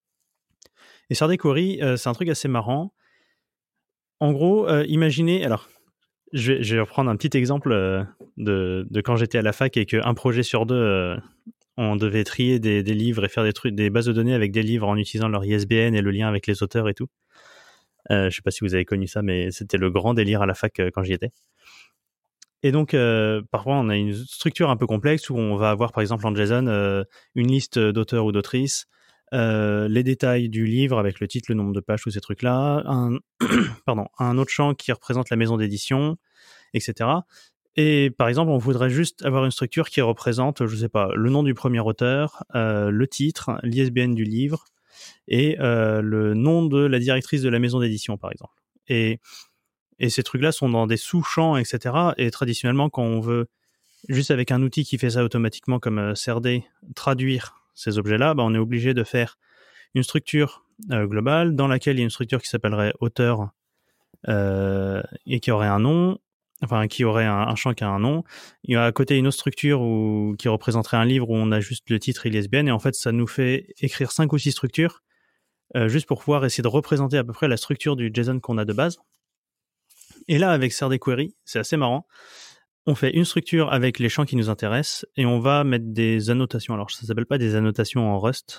Et C E R D Query, euh, c'est un truc assez marrant. En gros, euh, imaginez, alors, je vais, je vais reprendre un petit exemple euh, de, de quand j'étais à la fac et qu'un projet sur deux, euh, on devait trier des, des livres et faire des trucs, des bases de données avec des livres en utilisant leur I S B N et le lien avec les auteurs et tout. Euh, je sais pas si vous avez connu ça, mais c'était le grand délire à la fac euh, quand j'y étais. Et donc, euh, parfois, on a une structure un peu complexe où on va avoir, par exemple, en JSON, euh, une liste d'auteurs ou d'autrices, euh, les détails du livre avec le titre, le nombre de pages, tous ces trucs-là, un, pardon, un autre champ qui représente la maison d'édition, et cetera. Et par exemple, on voudrait juste avoir une structure qui représente, je sais pas, le nom du premier auteur, euh, le titre, l'I S B N du livre et euh, le nom de la directrice de la maison d'édition, par exemple. Et Et ces trucs-là sont dans des sous-champs, et cetera. Et traditionnellement, quand on veut, juste avec un outil qui fait ça automatiquement comme C E R D, traduire ces objets-là, bah, on est obligé de faire une structure euh, globale dans laquelle il y a une structure qui s'appellerait auteur euh, et qui aurait un nom, enfin qui aurait un, un champ qui a un nom. Il y a à côté une autre structure où, qui représenterait un livre où on a juste le titre et l'I S B N. Et en fait, ça nous fait écrire cinq ou six structures euh, juste pour pouvoir essayer de représenter à peu près la structure du JSON qu'on a de base. Et là, avec C E R D Query, c'est assez marrant. On fait une structure avec les champs qui nous intéressent et on va mettre des annotations. Alors, ça s'appelle pas des annotations en Rust.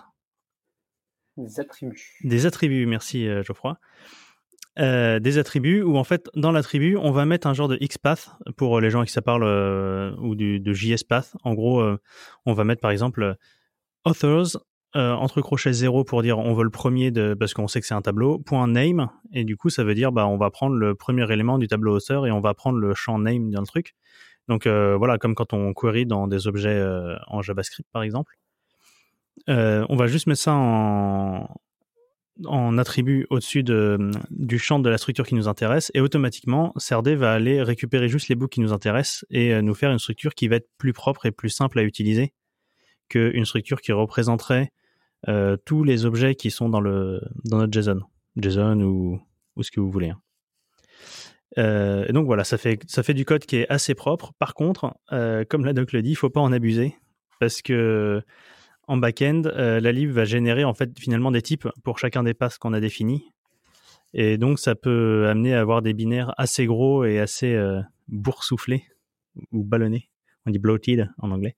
Des attributs. Des attributs, merci euh, Geoffroy. Euh, des attributs où, en fait, dans l'attribut, on va mettre un genre de XPath pour les gens qui ça parle euh, ou du, de J S Path. En gros, euh, on va mettre, par exemple, authors, Euh, entre crochets zéro pour dire on veut le premier de, parce qu'on sait que c'est un tableau, point name, et du coup ça veut dire bah on va prendre le premier élément du tableau author et on va prendre le champ name dans le truc. Donc euh, voilà, comme quand on query dans des objets euh, en JavaScript par exemple. Euh, on va juste mettre ça en, en attribut au-dessus de, du champ de la structure qui nous intéresse et automatiquement C E R D va aller récupérer juste les bouts qui nous intéressent et euh, nous faire une structure qui va être plus propre et plus simple à utiliser qu'une structure qui représenterait Euh, tous les objets qui sont dans le dans notre JSON, JSON ou ou ce que vous voulez. Hein. Euh, et donc voilà, ça fait, ça fait du code qui est assez propre. Par contre, euh, comme la doc le dit, il faut pas en abuser parce que en back-end, euh, la lib va générer en fait finalement des types pour chacun des passes qu'on a définis. Et donc ça peut amener à avoir des binaires assez gros et assez euh, boursouflés ou ballonnés. On dit bloated en anglais.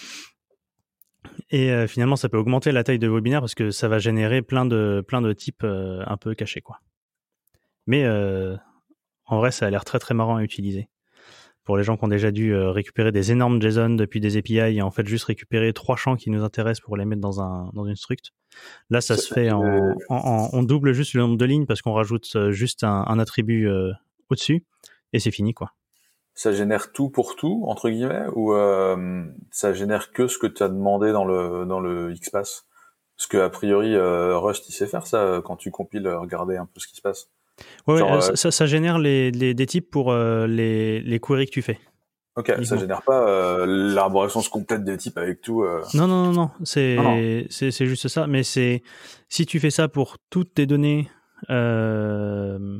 Et euh, finalement, ça peut augmenter la taille de vos binaires parce que ça va générer plein de, plein de types euh, un peu cachés, quoi. Mais euh, en vrai, ça a l'air très très marrant à utiliser. Pour les gens qui ont déjà dû euh, récupérer des énormes JSON depuis des A P I et en fait juste récupérer trois champs qui nous intéressent pour les mettre dans, un, dans une struct. Là, ça, ça se fait en, en, en... On double juste le nombre de lignes parce qu'on rajoute juste un, un attribut euh, au-dessus et c'est fini, quoi. Ça génère tout pour tout, entre guillemets, ou euh, ça génère que ce que tu as demandé dans le dans le XPath? Parce que a priori, euh, Rust, il sait faire ça quand tu compiles, regarder un peu ce qui se passe. Ouais, Genre, ouais euh, ça, ça génère les, les, des types pour euh, les, les queries que tu fais. Ok, uniquement. Ça génère pas euh, l'arborescence complète des types avec tout. Euh... Non, non, non, non, c'est, non, non. c'est, c'est juste ça. Mais c'est si tu fais ça pour toutes tes données euh,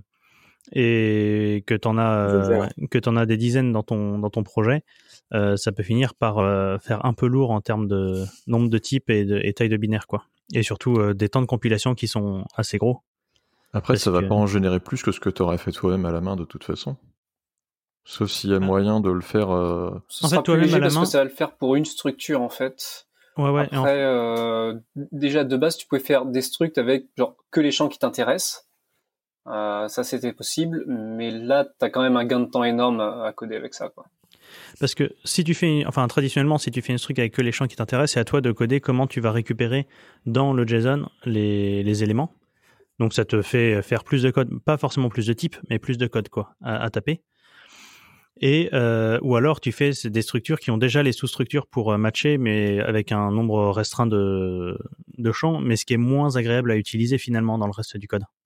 et que t'en as euh, que t'en as des dizaines dans ton dans ton projet, euh, ça peut finir par euh, faire un peu lourd en termes de nombre de types et, de, et taille de binaire, quoi. Et surtout euh, des temps de compilation qui sont assez gros. Après, ça va que... pas en générer plus que ce que tu aurais fait toi-même à la main de toute façon. Sauf s'il y a moyen de le faire. Euh... Ce en sera fait, toi-même à la parce main. Que ça va le faire pour une structure en fait. Ouais, ouais. Après, en fait... euh, déjà de base, tu pouvais faire des structs avec genre que les champs qui t'intéressent. Euh, ça, c'était possible, mais là, t'as quand même un gain de temps énorme à, à coder avec ça, quoi. Parce que si tu fais, enfin traditionnellement, si tu fais une struct avec que les champs qui t'intéressent, c'est à toi de coder comment tu vas récupérer dans le JSON les, les éléments. Donc ça te fait faire plus de code, pas forcément plus de types, mais plus de code quoi à, à taper. Et euh, ou alors tu fais des structures qui ont déjà les sous-structures pour matcher, mais avec un nombre restreint de, de champs, mais ce qui est moins agréable à utiliser finalement dans le reste du code.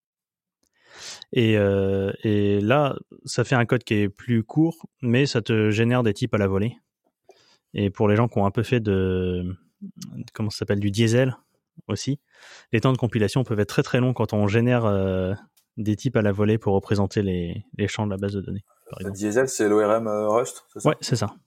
Et, euh, et là, ça fait un code qui est plus court, mais ça te génère des types à la volée. Et pour les gens qui ont un peu fait de, comment ça s'appelle, du diesel aussi, les temps de compilation peuvent être très très longs quand on génère euh, des types à la volée pour représenter les, les champs de la base de données. Par exemple. Diesel, c'est l'O R M euh, Rust, c'est ça? Ouais, c'est ça.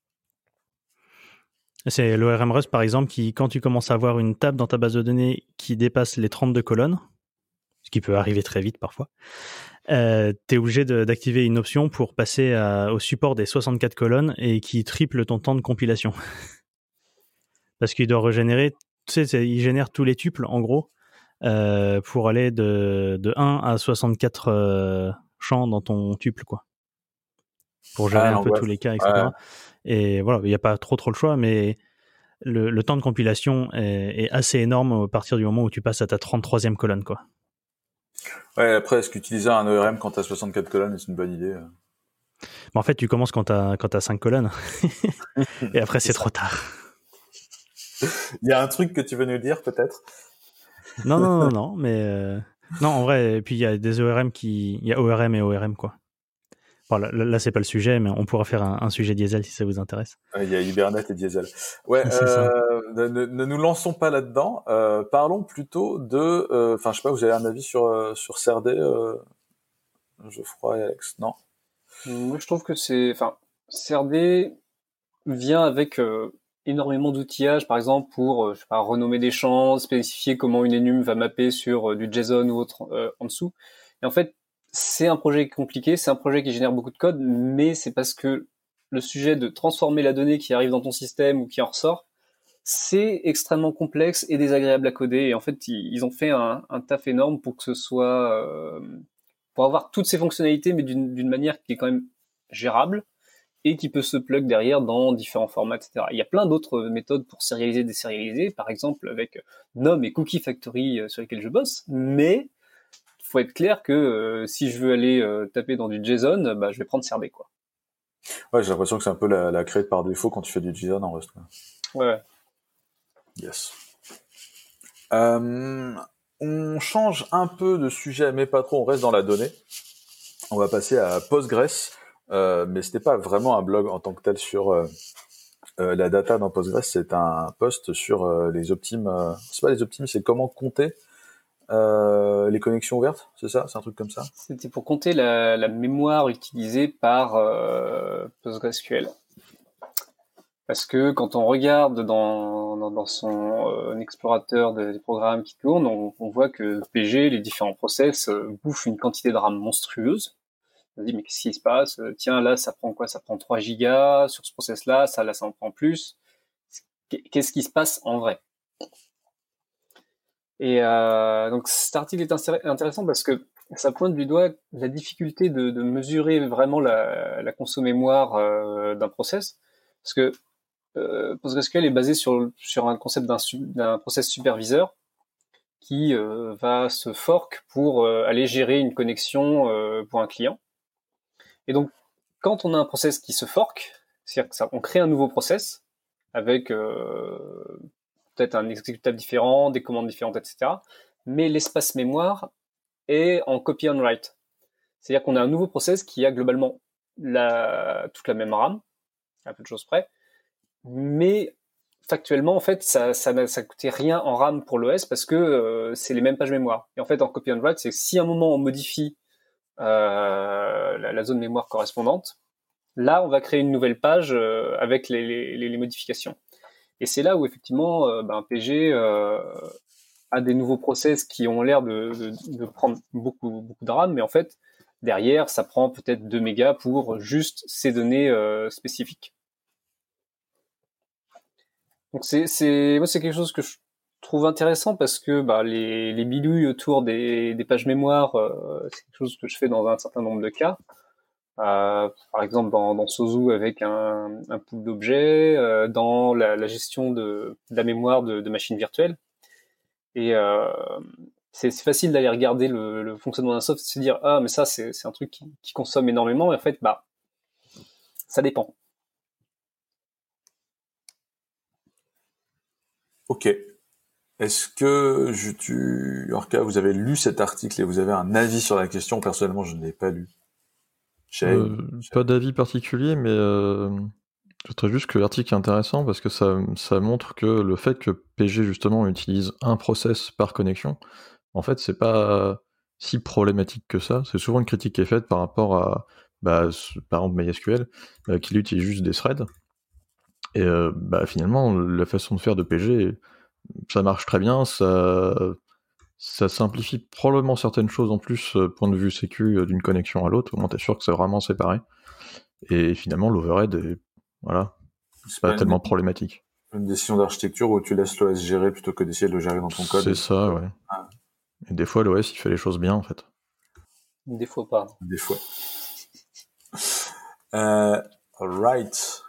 C'est l'O R M Rust, par exemple, qui, quand tu commences à avoir une table dans ta base de données qui dépasse les trente-deux colonnes, ce qui peut arriver très vite parfois, euh, tu es obligé de, d'activer une option pour passer à, au support des soixante-quatre colonnes et qui triple ton temps de compilation. Parce qu'il doit régénérer, tu sais, il génère tous les tuples, en gros, euh, pour aller de, de un à soixante-quatre euh, champs dans ton tuple, quoi. Pour gérer ah, un peu ouais. tous les cas, et cetera. Ouais. Et voilà, il n'y a pas trop trop le choix, mais le, le temps de compilation est, est assez énorme à partir du moment où tu passes à ta trente-troisième colonne, quoi. Ouais, après, est-ce qu'utiliser un O R M quand tu as soixante-quatre colonnes, c'est une bonne idée? Mais en fait, tu commences quand tu as quand tu as cinq colonnes. Et après, c'est, c'est trop tard. Il y a un truc que tu veux nous dire, peut-être? Non, non, non, non, mais... Euh... Non, en vrai, et puis il y a des O R M qui... Il y a O R M et O R M, quoi. Bon, là, là, c'est pas le sujet, mais on pourra faire un, un sujet diesel si ça vous intéresse. Il y a Hibernate et diesel. Ouais, euh, ne, ne, ne nous lançons pas là-dedans. Euh, parlons plutôt de... Enfin, euh, je sais pas, vous avez un avis sur, euh, sur C R D, euh, Geoffroy et Alex? Non? Moi, je trouve que c'est... Enfin, C R D vient avec euh, énormément d'outillage, par exemple, pour euh, je sais pas, renommer des champs, spécifier comment une enum va mapper sur euh, du JSON ou autre euh, en dessous. Et en fait, c'est un projet compliqué, c'est un projet qui génère beaucoup de code, mais c'est parce que le sujet de transformer la donnée qui arrive dans ton système ou qui en ressort, c'est extrêmement complexe et désagréable à coder. Et en fait, ils ont fait un, un taf énorme pour que ce soit... Euh, pour avoir toutes ces fonctionnalités, mais d'une, d'une manière qui est quand même gérable et qui peut se plug derrière dans différents formats, et cetera. Il y a plein d'autres méthodes pour sérialiser, désérialiser, par exemple avec Nom et Cookie Factory sur lesquels je bosse, mais il faut être clair que euh, si je veux aller euh, taper dans du JSON, bah, je vais prendre C R D, quoi. Ouais, j'ai l'impression que c'est un peu la, la crée par défaut quand tu fais du JSON en Rust. Ouais. Yes. Euh, on change un peu de sujet, mais pas trop, on reste dans la donnée. On va passer à Postgres, euh, mais c'était pas vraiment un blog en tant que tel sur euh, euh, la data dans Postgres, c'est un post sur euh, les optimes, euh, c'est pas les optimes, c'est comment compter euh, les connexions ouvertes, c'est ça? C'est un truc comme ça? C'était pour compter la, la mémoire utilisée par euh, PostgreSQL. Parce que quand on regarde dans, dans, dans son euh, explorateur de, des programmes qui tournent, on, on voit que P G, les différents process, euh, bouffent une quantité de RAM monstrueuse. On se dit, mais qu'est-ce qui se passe? Tiens, là, ça prend quoi? Ça prend trois gigas. Sur ce process-là, ça, là, ça en prend plus. Qu'est-ce qui se passe en vrai? Et euh, donc cet article est intéressant parce que ça pointe du doigt la difficulté de, de mesurer vraiment la, la conso mémoire euh, d'un process, parce que euh, PostgreSQL est basé sur, sur un concept d'un, d'un process superviseur qui euh, va se fork pour euh, aller gérer une connexion euh, pour un client. Et donc, quand on a un process qui se fork, c'est-à-dire que ça, on crée un nouveau process avec euh, peut-être un exécutable différent, des commandes différentes, et cetera. Mais l'espace mémoire est en copy on write. C'est-à-dire qu'on a un nouveau process qui a globalement la, toute la même RAM, à peu de choses près, mais factuellement, en fait, ça, ça n'a ça coûtait rien en RAM pour l'O S parce que euh, c'est les mêmes pages mémoire. Et en fait, en copy on write, c'est que si à un moment on modifie euh, la, la zone mémoire correspondante, là, on va créer une nouvelle page euh, avec les, les, les modifications. Et c'est là où effectivement, euh, ben, P G euh, a des nouveaux process qui ont l'air de, de, de prendre beaucoup, beaucoup de RAM, mais en fait, derrière, ça prend peut-être deux mégas pour juste ces données euh, spécifiques. Donc c'est, c'est, moi, c'est quelque chose que je trouve intéressant parce que bah, les, les bidouilles autour des, des pages mémoire, euh, c'est quelque chose que je fais dans un certain nombre de cas. Euh, par exemple dans, dans Sozu avec un, un pool d'objets, euh, dans la, la gestion de, de la mémoire de, de machines virtuelles. Et euh, c'est, c'est facile d'aller regarder le, le fonctionnement d'un soft et se dire ah mais ça c'est, c'est un truc qui, qui consomme énormément. Et en fait bah ça dépend. Ok. Est-ce que je, tu, Orca, vous avez lu cet article et vous avez un avis sur la question? Personnellement, je ne l'ai pas lu. Euh, pas d'avis particulier, mais euh, je trouve juste que l'article est intéressant parce que ça, ça montre que le fait que P G justement utilise un process par connexion, en fait, c'est pas si problématique que ça. C'est souvent une critique qui est faite par rapport à, bah, par exemple MySQL, euh, qui utilise juste des threads. Et euh, bah, finalement, la façon de faire de P G, ça marche très bien, ça, ça simplifie probablement certaines choses en plus, euh, point de vue sécu, euh, d'une connexion à l'autre. Au moins, t'es sûr que c'est vraiment séparé. Et finalement, l'overhead est, voilà, c'est pas, pas tellement une, problématique. Une décision d'architecture où tu laisses l'O S gérer plutôt que d'essayer de le gérer dans ton code. C'est ça, ouais. Ah. Et des fois, l'O S, il fait les choses bien, en fait. Des fois pas. Des fois. euh, right.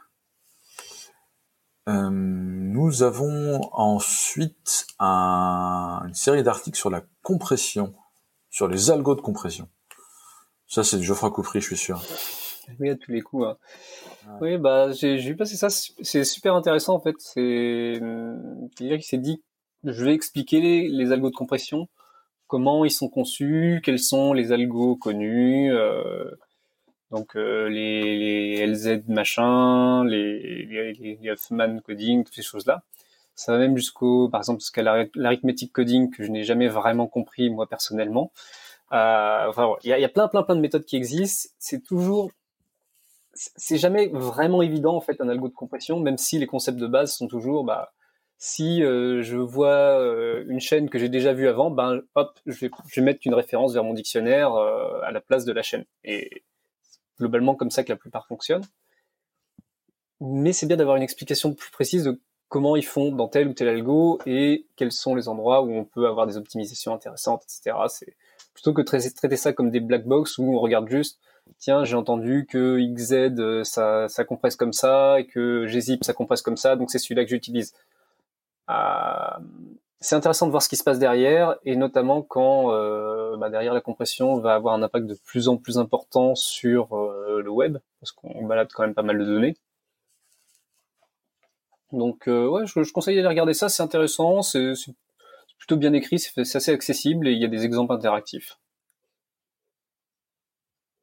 Euh, nous avons ensuite un, une série d'articles sur la compression, sur les algos de compression. Ça, c'est du Geoffroy Coupry, je suis sûr. Oui, à tous les coups. Hein. Ouais. Oui, bah j'ai, j'ai vu passer ça. C'est super intéressant en fait. C'est quelqu'un qui s'est dit, je vais expliquer les, les algos de compression, comment ils sont conçus, quels sont les algos connus. Euh, donc euh, les, les L Z machin, les, les, les Huffman coding, toutes ces choses-là. Ça va même jusqu'au, par exemple, jusqu'à l'arithmétique coding que je n'ai jamais vraiment compris moi personnellement. Euh, enfin, il y a, y a plein, plein, plein de méthodes qui existent. C'est toujours, c'est jamais vraiment évident en fait un algo de compression, même si les concepts de base sont toujours, bah, si euh, je vois euh, une chaîne que j'ai déjà vue avant, ben hop, je vais, je vais mettre une référence vers mon dictionnaire euh, à la place de la chaîne. Et globalement comme ça que la plupart fonctionnent. Mais c'est bien d'avoir une explication plus précise de comment ils font dans tel ou tel algo et quels sont les endroits où on peut avoir des optimisations intéressantes, et cetera. C'est plutôt que de traiter ça comme des black box où on regarde juste, tiens, j'ai entendu que X Z ça, ça compresse comme ça et que gzip ça compresse comme ça, donc c'est celui-là que j'utilise. Euh, c'est intéressant de voir ce qui se passe derrière, et notamment quand euh, bah derrière la compression va avoir un impact de plus en plus important sur euh, le web, parce qu'on balade quand même pas mal de données. Donc euh, ouais, je, je conseille d'aller regarder ça, c'est intéressant, c'est, c'est plutôt bien écrit, c'est, c'est assez accessible et il y a des exemples interactifs.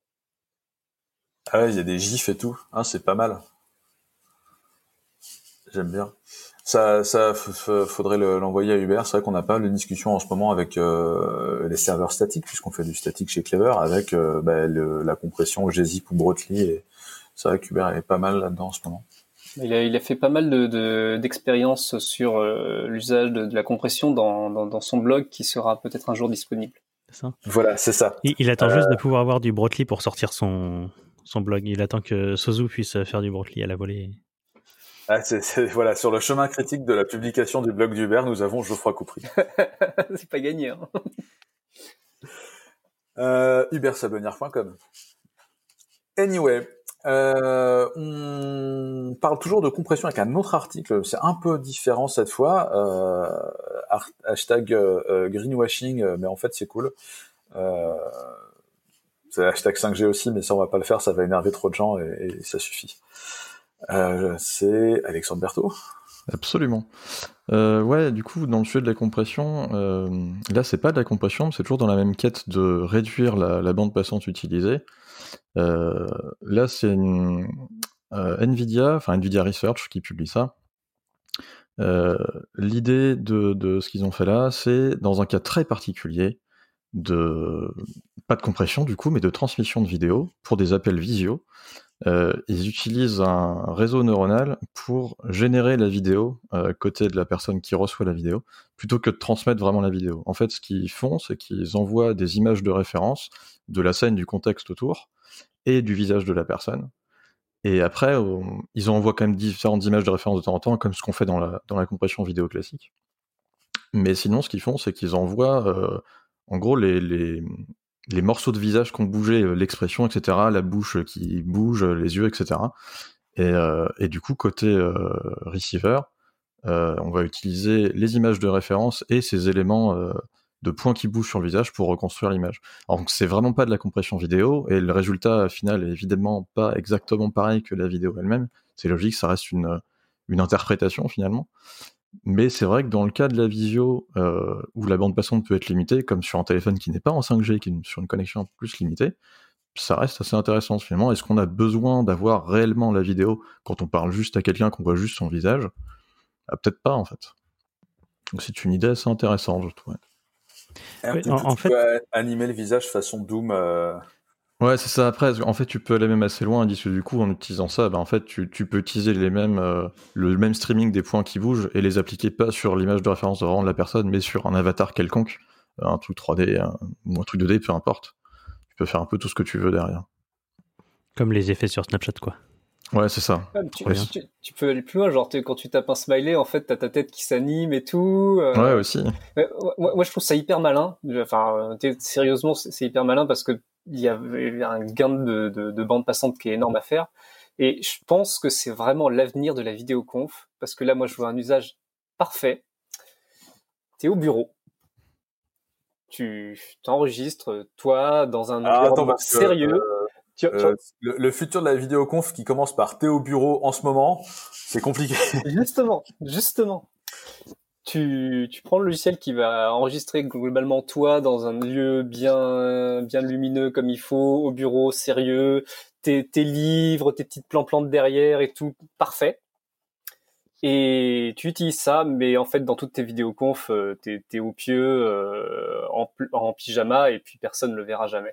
Ah ouais, il y a des gifs et tout, hein, c'est pas mal. j'aime bien. Ça, ça f- f- faudrait le- l'envoyer à Uber. C'est vrai qu'on n'a pas les discussions en ce moment avec euh, les serveurs statiques, puisqu'on fait du statique chez Clever, avec euh, bah, le, la compression gzip ou Brotli. Et c'est vrai qu'Uber est pas mal là-dedans en ce moment. Il a, il a fait pas mal de, de, d'expériences sur euh, l'usage de, de la compression dans, dans, dans son blog qui sera peut-être un jour disponible. C'est ça. Voilà, c'est ça. Il, il attend Euh, juste de pouvoir avoir du Brotli pour sortir son, son blog. Il attend que Sozu puisse faire du Brotli à la volée. Ah, c'est, c'est, voilà, sur le chemin critique de la publication du blog d'Uber, nous avons Geoffroy Coupry. C'est pas gagné. Hein. Euh, uber sablonnière point com. Anyway, euh, on parle toujours de compression avec un autre article. C'est un peu différent cette fois. Euh, art- hashtag euh, greenwashing, mais en fait c'est cool. Euh, c'est hashtag cinq G aussi, mais ça on va pas le faire, ça va énerver trop de gens et, et ça suffit. Euh, c'est Alexandre Berthaud. Absolument. Euh, ouais, du coup, dans le sujet de la compression, euh, là, c'est pas de la compression, c'est toujours dans la même quête de réduire la, la bande passante utilisée. Euh, là, c'est une, euh, Nvidia, enfin Nvidia Research qui publie ça. Euh, l'idée de, de ce qu'ils ont fait là, c'est dans un cas très particulier de pas de compression du coup, mais de transmission de vidéo pour des appels visio. Euh, ils utilisent un réseau neuronal pour générer la vidéo euh, côté de la personne qui reçoit la vidéo, plutôt que de transmettre vraiment la vidéo. En fait, ce qu'ils font, c'est qu'ils envoient des images de référence de la scène, du contexte autour, et du visage de la personne. Et après, on, ils envoient quand même différentes images de référence de temps en temps, comme ce qu'on fait dans la, dans la compression vidéo classique. Mais sinon, ce qu'ils font, c'est qu'ils envoient, euh, en gros, les... les les morceaux de visage qui ont bougé, l'expression, et cetera, la bouche qui bouge, les yeux, et cetera. Et, euh, et du coup, côté euh, receiver, euh, on va utiliser les images de référence et ces éléments euh, de points qui bougent sur le visage pour reconstruire l'image. Alors donc c'est vraiment pas de la compression vidéo, et le résultat final est évidemment pas exactement pareil que la vidéo elle-même. C'est logique, ça reste une, une interprétation finalement. Mais c'est vrai que dans le cas de la visio, euh, où la bande passante peut être limitée, comme sur un téléphone qui n'est pas en cinq G, qui est sur une connexion un peu plus limitée, ça reste assez intéressant finalement. Est-ce qu'on a besoin d'avoir réellement la vidéo quand on parle juste à quelqu'un, qu'on voit juste son visage? Ah, peut-être pas en fait. Donc c'est une idée assez intéressante, je trouve. Oui, en, en tu fait, peux animer le visage façon Doom. Euh... Ouais, c'est ça. Après, en fait, tu peux aller même assez loin, parce que du coup, en utilisant ça, bah, en fait, tu, tu peux utiliser les mêmes, euh, le même streaming des points qui bougent et les appliquer pas sur l'image de référence de vraiment de la personne, mais sur un avatar quelconque, un truc trois D un, ou un truc deux D, peu importe. Tu peux faire un peu tout ce que tu veux derrière. Comme les effets sur Snapchat, quoi. Ouais, c'est ça. Ah, tu, tu, tu peux aller plus loin, genre quand tu tapes un smiley, en fait, t'as ta tête qui s'anime et tout. Euh... Ouais, aussi. Ouais, moi, moi, je trouve ça hyper malin. Enfin, sérieusement, c'est hyper malin parce que il y a un gain de, de, de bande passante qui est énorme à faire. Et je pense que c'est vraiment l'avenir de la vidéoconf, parce que là, moi, je vois un usage parfait. T'es au bureau. Tu t'enregistres, toi, dans un ah, environnement attends, sérieux. Euh... Tu, tu... Euh, le, le futur de la vidéoconf qui commence par t'es au bureau en ce moment, c'est compliqué. Justement, justement. Tu, tu prends le logiciel qui va enregistrer globalement toi dans un lieu bien, bien lumineux comme il faut, au bureau, sérieux, tes, tes livres, tes petites plantes derrière et tout, parfait. Et tu utilises ça, mais en fait, dans toutes tes vidéoconf, t'es, t'es au pieu, euh, en, en pyjama, et puis personne ne le verra jamais.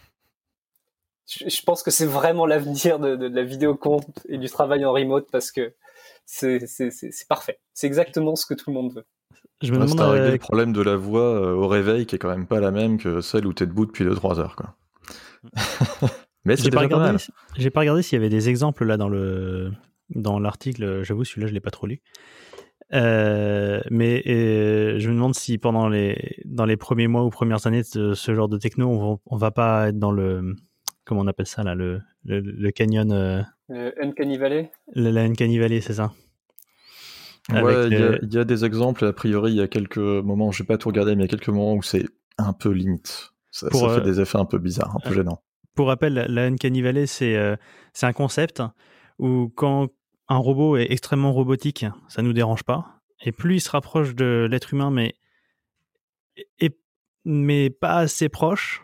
Je pense que c'est vraiment l'avenir de, de, de la vidéoconf et du travail en remote, parce que c'est, c'est, c'est, c'est parfait. C'est exactement ce que tout le monde veut. Je me ouais, demande c'est à régler euh... le problème de la voix euh, au réveil qui est quand même pas la même que celle où t'es debout depuis deux trois heures, quoi. Mais c'est j'ai déjà pas regardé, pas mal. J'ai pas regardé s'il y avait des exemples là dans le dans l'article. J'avoue, celui-là, je l'ai pas trop lu. Euh, mais euh, je me demande si pendant les dans les premiers mois ou premières années de ce genre de techno, on va, on va pas être dans le comment on appelle ça là, le le, le canyon. Euh, le Uncanny Valley. Le, la Uncanny Valley, c'est ça. Ouais, il le... y, y a des exemples. A priori, il y a quelques moments, j'ai pas tout regardé, mais il y a quelques moments où c'est un peu limite. Ça, pour, ça fait euh, des effets un peu bizarres, un peu euh, gênants. Pour rappel, la Uncanny Valley, c'est euh, c'est un concept où quand un robot est extrêmement robotique, ça nous dérange pas. Et plus il se rapproche de l'être humain, mais et, mais pas assez proche,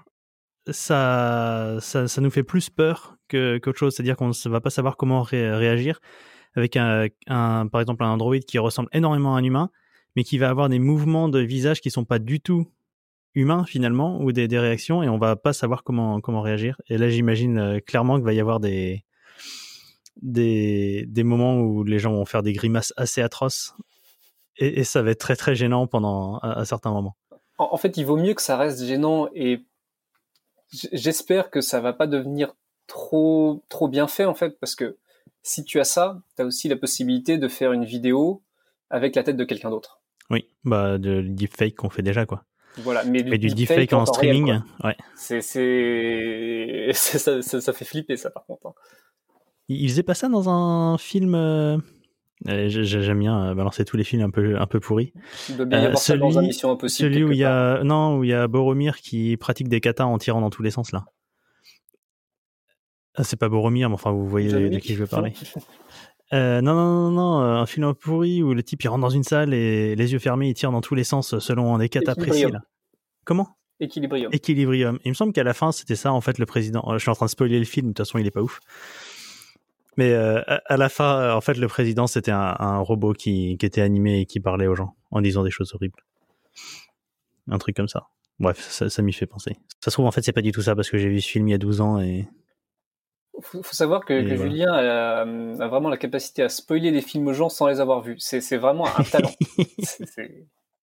ça, ça, ça nous fait plus peur que, qu'autre chose. C'est-à-dire qu'on ne va pas savoir comment ré- réagir. avec un, un, par exemple un Android qui ressemble énormément à un humain, mais qui va avoir des mouvements de visage qui sont pas du tout humains finalement, ou des, des réactions, et on va pas savoir comment, comment réagir. Et là, j'imagine euh, clairement qu'il va y avoir des, des, des moments où les gens vont faire des grimaces assez atroces, et, et ça va être très très gênant pendant à, à certains moments. En, en fait, il vaut mieux que ça reste gênant, et j'espère que ça va pas devenir trop trop bien fait en fait, parce que si tu as ça, tu as aussi la possibilité de faire une vidéo avec la tête de quelqu'un d'autre. Oui, bah de deepfake qu'on fait déjà quoi. Voilà, mais du, du deepfake en streaming, réel, ouais. C'est c'est, c'est ça, ça ça fait flipper ça par contre. Il faisait pas ça dans un film. Euh... J'aime bien balancer tous les films un peu un peu pourris. Il doit bien y avoir euh, celui, ça dans un Mission Impossible. Celui où il y a part. non où il y a Boromir qui pratique des katas en tirant dans tous les sens là. Ah, c'est pas Boromir, mais enfin vous voyez de, de qui je veux parler. euh, non non non non un film pourri où le type il rentre dans une salle et les yeux fermés il tire dans tous les sens selon des katas précis là. Comment? Equilibrium. Equilibrium. Il me semble qu'à la fin c'était ça en fait le président. Je suis en train de spoiler le film, de toute façon il est pas ouf. Mais euh, à la fin, en fait, le président, c'était un, un robot qui, qui était animé et qui parlait aux gens en disant des choses horribles. Un truc comme ça. Bref, ça, ça m'y fait penser. Ça se trouve, en fait, c'est pas du tout ça parce que j'ai vu ce film il y a douze ans et... Faut, faut savoir que, que voilà. Julien a, a vraiment la capacité à spoiler les films aux gens sans les avoir vus. C'est, c'est vraiment un talent. c'est, c'est...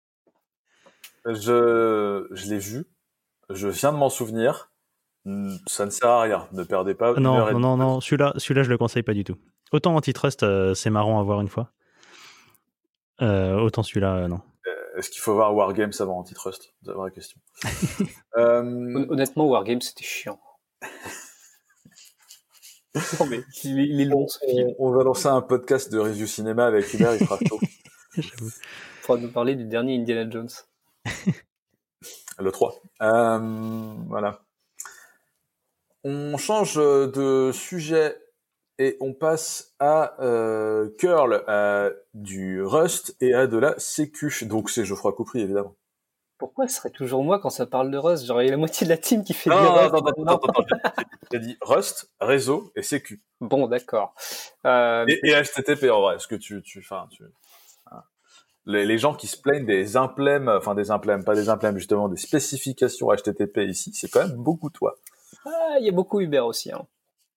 Je, je l'ai vu. Je viens de m'en souvenir. Ça ne sert à rien, ne perdez pas une non, heure et non, non, non, celui-là, celui-là, je le conseille pas du tout. Autant Antitrust, euh, c'est marrant à voir une fois. Euh, autant celui-là, euh, non. Est-ce qu'il faut voir Wargames avant Antitrust? C'est la vraie question. euh... Honnêtement, Wargames, c'était chiant. Non, mais il est long, ce film. On, on va lancer un podcast de review cinéma avec Hubert, il fera chaud. J'avoue. Il faudra nous parler du dernier Indiana Jones. Le trois. Euh, voilà. On change de sujet et on passe à euh, Curl, à du Rust et à de la Sécu. Donc c'est Geoffroy Coupry, évidemment. Pourquoi ce serait toujours moi quand ça parle de Rust? Genre, il y a la moitié de la team qui fait non, du non, Rust. Non, non, non, non, non, non. J'ai dit Rust, réseau et Sécu. Bon, d'accord. Euh... Et, et H T T P, en vrai. Est-ce que tu... tu, enfin, tu... Les, les gens qui se plaignent des implèmes, enfin des implèmes, pas des implèmes, justement, des spécifications H T T P ici, c'est quand même beaucoup toi. Ah, il y a beaucoup Uber aussi. Hein.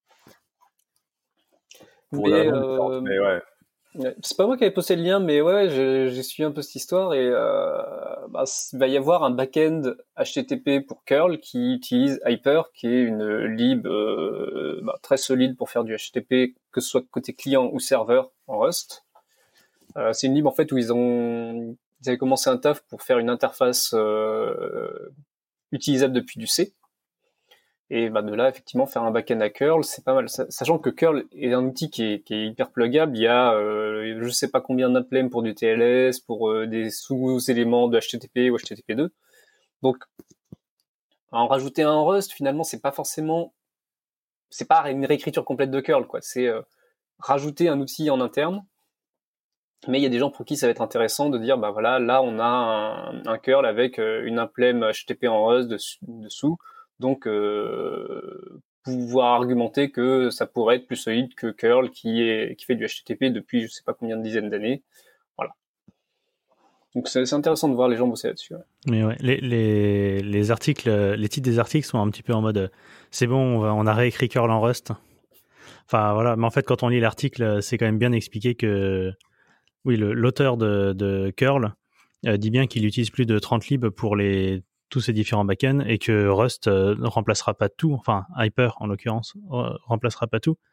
Pour mais, la euh... mais ouais. C'est pas moi qui avais posté le lien, mais ouais, j'ai, j'ai suivi un peu cette histoire et euh, bah, il va y avoir un back-end H T T P pour curl qui utilise Hyper, qui est une lib euh, bah, très solide pour faire du H T T P, que ce soit côté client ou serveur en Rust. Euh, c'est une lib en fait où ils ont ils avaient commencé un taf pour faire une interface euh, utilisable depuis du C. Et bah de là, effectivement, faire un back-end à curl, c'est pas mal. Sachant que curl est un outil qui est, qui est hyper pluggable. Il y a, euh, je sais pas combien d'implèmes pour du T L S, pour euh, des sous-éléments de H T T P ou H T T P deux. Donc, en rajouter un en Rust, finalement, c'est pas forcément, c'est pas une réécriture complète de curl, quoi. C'est euh, rajouter un outil en interne. Mais il y a des gens pour qui ça va être intéressant de dire, bah voilà, là, on a un, un curl avec une implème H T T P en Rust dessus. dessous. Donc, euh, pouvoir argumenter que ça pourrait être plus solide que curl qui est qui fait du H T T P depuis je sais pas combien de dizaines d'années. Voilà. Donc c'est, c'est intéressant de voir les gens bosser là-dessus. Ouais. Mais ouais, les, les les articles, les titres des articles sont un petit peu en mode, c'est bon, on, va, on a réécrit curl en Rust. Enfin voilà, mais en fait quand on lit l'article, c'est quand même bien expliqué que oui, le, l'auteur de, de curl euh, dit bien qu'il utilise plus de trente libs pour les tous ces différents backends et que Rust euh, ne remplacera pas tout, enfin Hyper en l'occurrence euh, remplacera pas tout,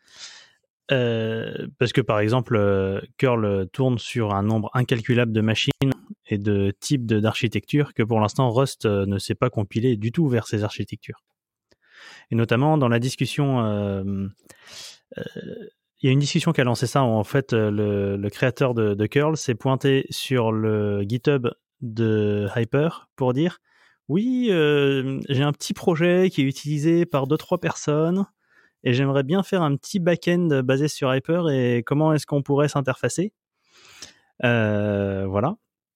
euh, parce que par exemple euh, curl tourne sur un nombre incalculable de machines et de types de, d'architecture que pour l'instant Rust euh, ne sait pas compiler du tout vers ces architectures. Et notamment dans la discussion, euh, euh, il y a une discussion qui a lancé ça où en fait le, le créateur de, de curl s'est pointé sur le GitHub de Hyper pour dire oui, euh, j'ai un petit projet qui est utilisé par deux trois personnes et j'aimerais bien faire un petit back-end basé sur Hyper et comment est-ce qu'on pourrait s'interfacer. Euh, voilà.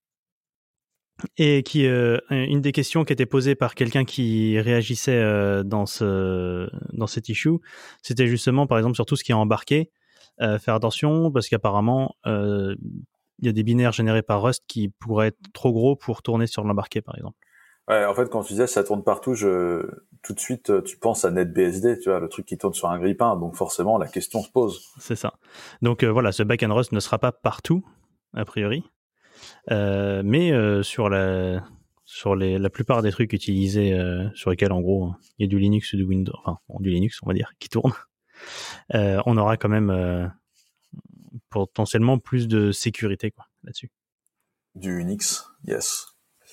Et qui, euh, une des questions qui était posée par quelqu'un qui réagissait euh, dans ce dans cet issue, c'était justement par exemple sur tout ce qui est embarqué. euh, faire attention parce qu'apparemment, il euh, y a des binaires générés par Rust qui pourraient être trop gros pour tourner sur l'embarqué, par exemple. Ouais, en fait, quand tu disais ça tourne partout, je tout de suite tu penses à NetBSD, tu vois, le truc qui tourne sur un grille-pain, donc forcément la question se pose. C'est ça. Donc euh, voilà, ce backend Rust ne sera pas partout, a priori, euh, mais euh, sur la sur les la plupart des trucs utilisés euh, sur lesquels en gros il y a du Linux ou du Windows, enfin bon, du Linux on va dire qui tourne, euh, on aura quand même euh, potentiellement plus de sécurité quoi là-dessus. Du Unix, yes.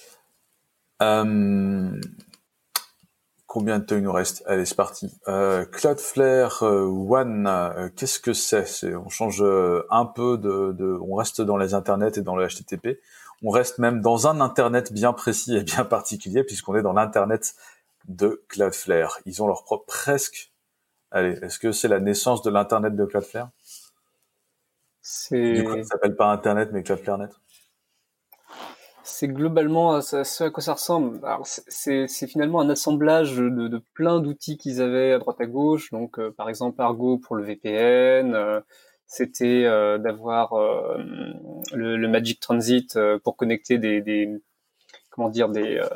Euh, combien de temps il nous reste? Allez, c'est parti. Euh, Cloudflare euh, One, euh, qu'est-ce que c'est? c'est On change euh, un peu de, de... On reste dans les internets et dans le H T T P. On reste même dans un internet bien précis et bien particulier puisqu'on est dans l'internet de Cloudflare. Ils ont leur propre presque... Allez, est-ce que c'est la naissance de l'internet de Cloudflare? C'est... Du coup, ça s'appelle pas internet mais CloudflareNet. C'est globalement à ce à quoi ça ressemble. Alors c'est, c'est finalement un assemblage de, de plein d'outils qu'ils avaient à droite à gauche. Donc euh, par exemple Argo pour le V P N, euh, c'était euh, d'avoir euh, le, le Magic Transit euh, pour connecter des, des comment dire des. Euh...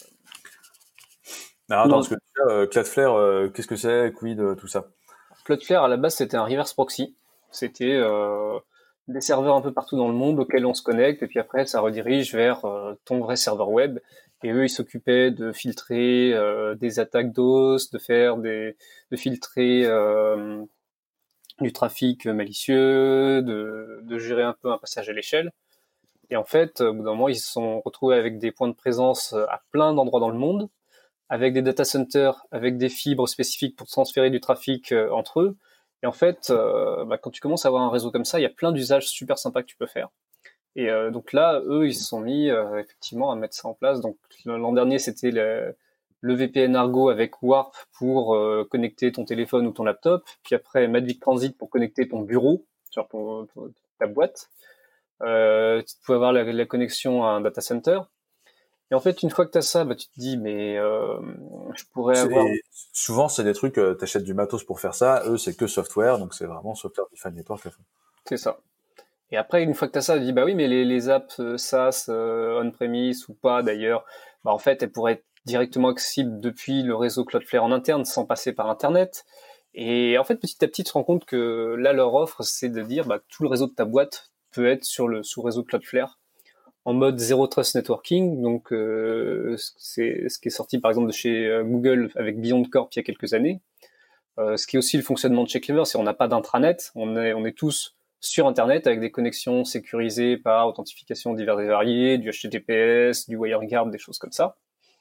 Alors, attends, parce que euh, Cloudflare, euh, qu'est-ce que c'est, quid, euh, tout ça? Cloudflare à la base c'était un reverse proxy. C'était euh, des serveurs un peu partout dans le monde auxquels on se connecte et puis après ça redirige vers euh, ton vrai serveur web et eux ils s'occupaient de filtrer euh, des attaques D O S, de faire des de filtrer euh, du trafic malicieux, de, de gérer un peu un passage à l'échelle. Et en fait au bout d'un moment ils se sont retrouvés avec des points de présence à plein d'endroits dans le monde, avec des data centers, avec des fibres spécifiques pour transférer du trafic euh, entre eux. Et en fait, euh, bah, quand tu commences à avoir un réseau comme ça, il y a plein d'usages super sympas que tu peux faire. Et euh, donc là, eux, ils se sont mis euh, effectivement à mettre ça en place. Donc l'an dernier, c'était le, le V P N Argo avec Warp pour euh, connecter ton téléphone ou ton laptop. Puis après, Magic Transit pour connecter ton bureau, sur ton, ton, ta boîte. Euh, tu peux avoir la, la connexion à un data center. Et en fait, une fois que tu as ça, bah, tu te dis, mais euh, je pourrais c'est, avoir... Souvent, c'est des trucs, euh, tu achètes du matos pour faire ça. Eux, c'est que software, donc c'est vraiment Software Defined Network. C'est ça. Et après, une fois que tu as ça, tu dis, bah oui, mais les, les apps euh, SaaS, euh, on-premise ou pas d'ailleurs, bah en fait, elles pourraient être directement accessibles depuis le réseau Cloudflare en interne sans passer par Internet. Et en fait, petit à petit, tu te rends compte que là, leur offre, c'est de dire, bah, tout le réseau de ta boîte peut être sur le sous-réseau Cloudflare en mode Zero Trust Networking. Donc, euh, c'est ce qui est sorti, par exemple, de chez euh, Google avec BeyondCorp il y a quelques années. Euh, ce qui est aussi le fonctionnement de chez Clever, c'est qu'on n'a pas d'intranet, on est, on est tous sur Internet avec des connexions sécurisées par authentification diverses et variées, du H T T P S, du WireGuard, des choses comme ça.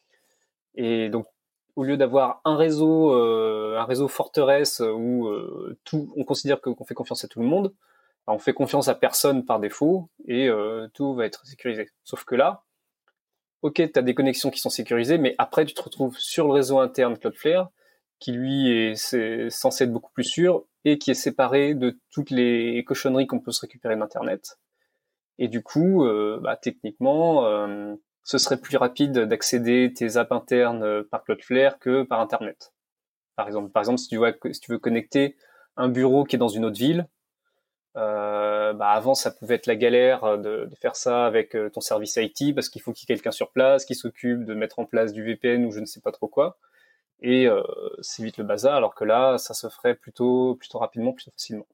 Et donc, au lieu d'avoir un réseau, euh, un réseau forteresse où euh, tout, on considère que, qu'on fait confiance à tout le monde, on fait confiance à personne par défaut et euh, tout va être sécurisé. Sauf que là, ok, tu as des connexions qui sont sécurisées, mais après tu te retrouves sur le réseau interne Cloudflare qui lui est c'est, censé être beaucoup plus sûr et qui est séparé de toutes les cochonneries qu'on peut se récupérer d'Internet. Et du coup, euh, bah, techniquement, euh, ce serait plus rapide d'accéder tes apps internes par Cloudflare que par Internet. Par exemple, par exemple, si tu veux, si tu veux connecter un bureau qui est dans une autre ville, Euh, bah avant ça pouvait être la galère de, de faire ça avec ton service I T parce qu'il faut qu'il y ait quelqu'un sur place qui s'occupe de mettre en place du V P N ou je ne sais pas trop quoi et euh, c'est vite le bazar alors que là ça se ferait plutôt plutôt rapidement, plutôt facilement.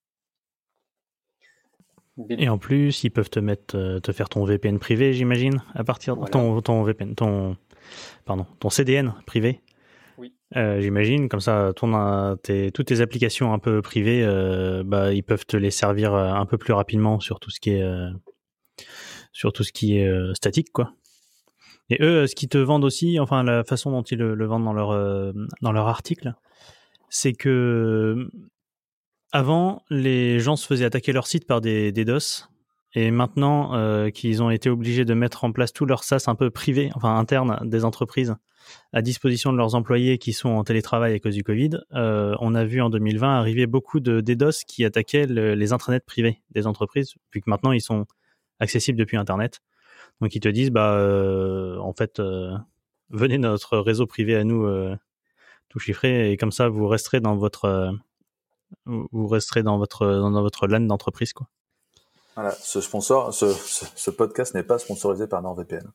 Et en plus ils peuvent te mettre te faire ton V P N privé, j'imagine, à partir de voilà. ton ton V P N ton pardon ton C D N privé. Oui. Euh, j'imagine, comme ça, ton, tes, toutes tes applications un peu privées, euh, bah, ils peuvent te les servir un peu plus rapidement sur tout ce qui est, euh, sur tout ce qui est euh, statique, quoi. Et eux, ce qu'ils te vendent aussi, enfin la façon dont ils le, le vendent dans leur euh, dans leur article, c'est que avant, les gens se faisaient attaquer leur site par des, des DOS. Et maintenant euh, qu'ils ont été obligés de mettre en place tout leur SaaS un peu privé, enfin interne des entreprises, à disposition de leurs employés qui sont en télétravail à cause du Covid, euh, on a vu en deux mille vingt arriver beaucoup de DDoS qui attaquaient le, les intranets privés des entreprises, vu que maintenant ils sont accessibles depuis Internet. Donc ils te disent, bah euh, en fait, euh, venez notre réseau privé à nous, euh, tout chiffré, et comme ça vous resterez dans votre euh, vous, vous resterez dans votre dans votre LAN d'entreprise, quoi. Voilà, ce sponsor, ce, ce, ce podcast n'est pas sponsorisé par NordVPN.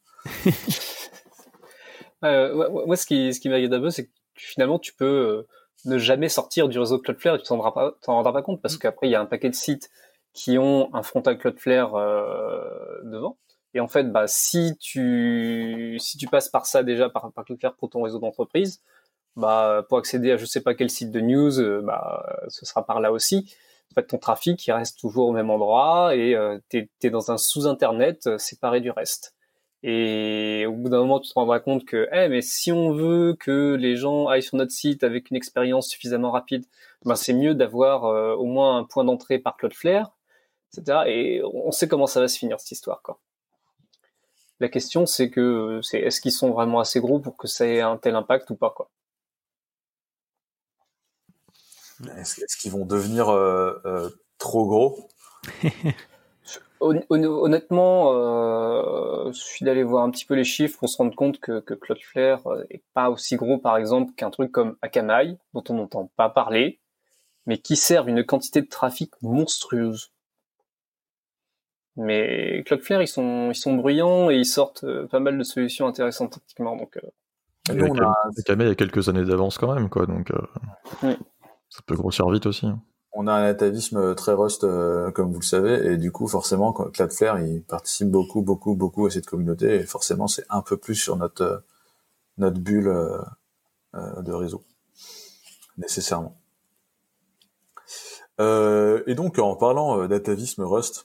euh, moi, ce qui, ce qui m'agace un peu, c'est que finalement, tu peux euh, ne jamais sortir du réseau Cloudflare et tu t'en rendras pas, t'en rendras pas compte parce mmh. qu'après, il y a un paquet de sites qui ont un frontal Cloudflare euh, devant. Et en fait, bah, si tu, si tu passes par ça déjà, par, par Cloudflare pour ton réseau d'entreprise, bah, pour accéder à je sais pas quel site de news, euh, bah, ce sera par là aussi. En fait, ton trafic, il reste toujours au même endroit et euh, t'es, t'es dans un sous-internet euh, séparé du reste. Et au bout d'un moment, tu te rendras compte que, eh, mais si on veut que les gens aillent sur notre site avec une expérience suffisamment rapide, ben c'est mieux d'avoir euh, au moins un point d'entrée par Cloudflare, et cetera. Et on sait comment ça va se finir cette histoire, quoi. La question, c'est que, c'est est-ce qu'ils sont vraiment assez gros pour que ça ait un tel impact ou pas, quoi. Est-ce, est-ce qu'ils vont devenir euh, euh, trop gros? Honnêtement, euh, il suffit d'aller voir un petit peu les chiffres pour se rendre compte que, que Cloudflare est pas aussi gros, par exemple, qu'un truc comme Akamai, dont on n'entend pas parler, mais qui sert une quantité de trafic monstrueuse. Mais Cloudflare, ils sont, ils sont bruyants et ils sortent pas mal de solutions intéressantes techniquement. Donc, euh... Nous, on a... Akamai a quelques années d'avance quand même, quoi. Donc, euh... oui. Ça peut grossir vite aussi. Hein. On a un atavisme très Rust, euh, comme vous le savez, et du coup, forcément, Cloudflare, il participe beaucoup, beaucoup, beaucoup à cette communauté, et forcément, c'est un peu plus sur notre euh, notre bulle euh, euh, de réseau, nécessairement. Euh, et donc, en parlant euh, d'atavisme Rust,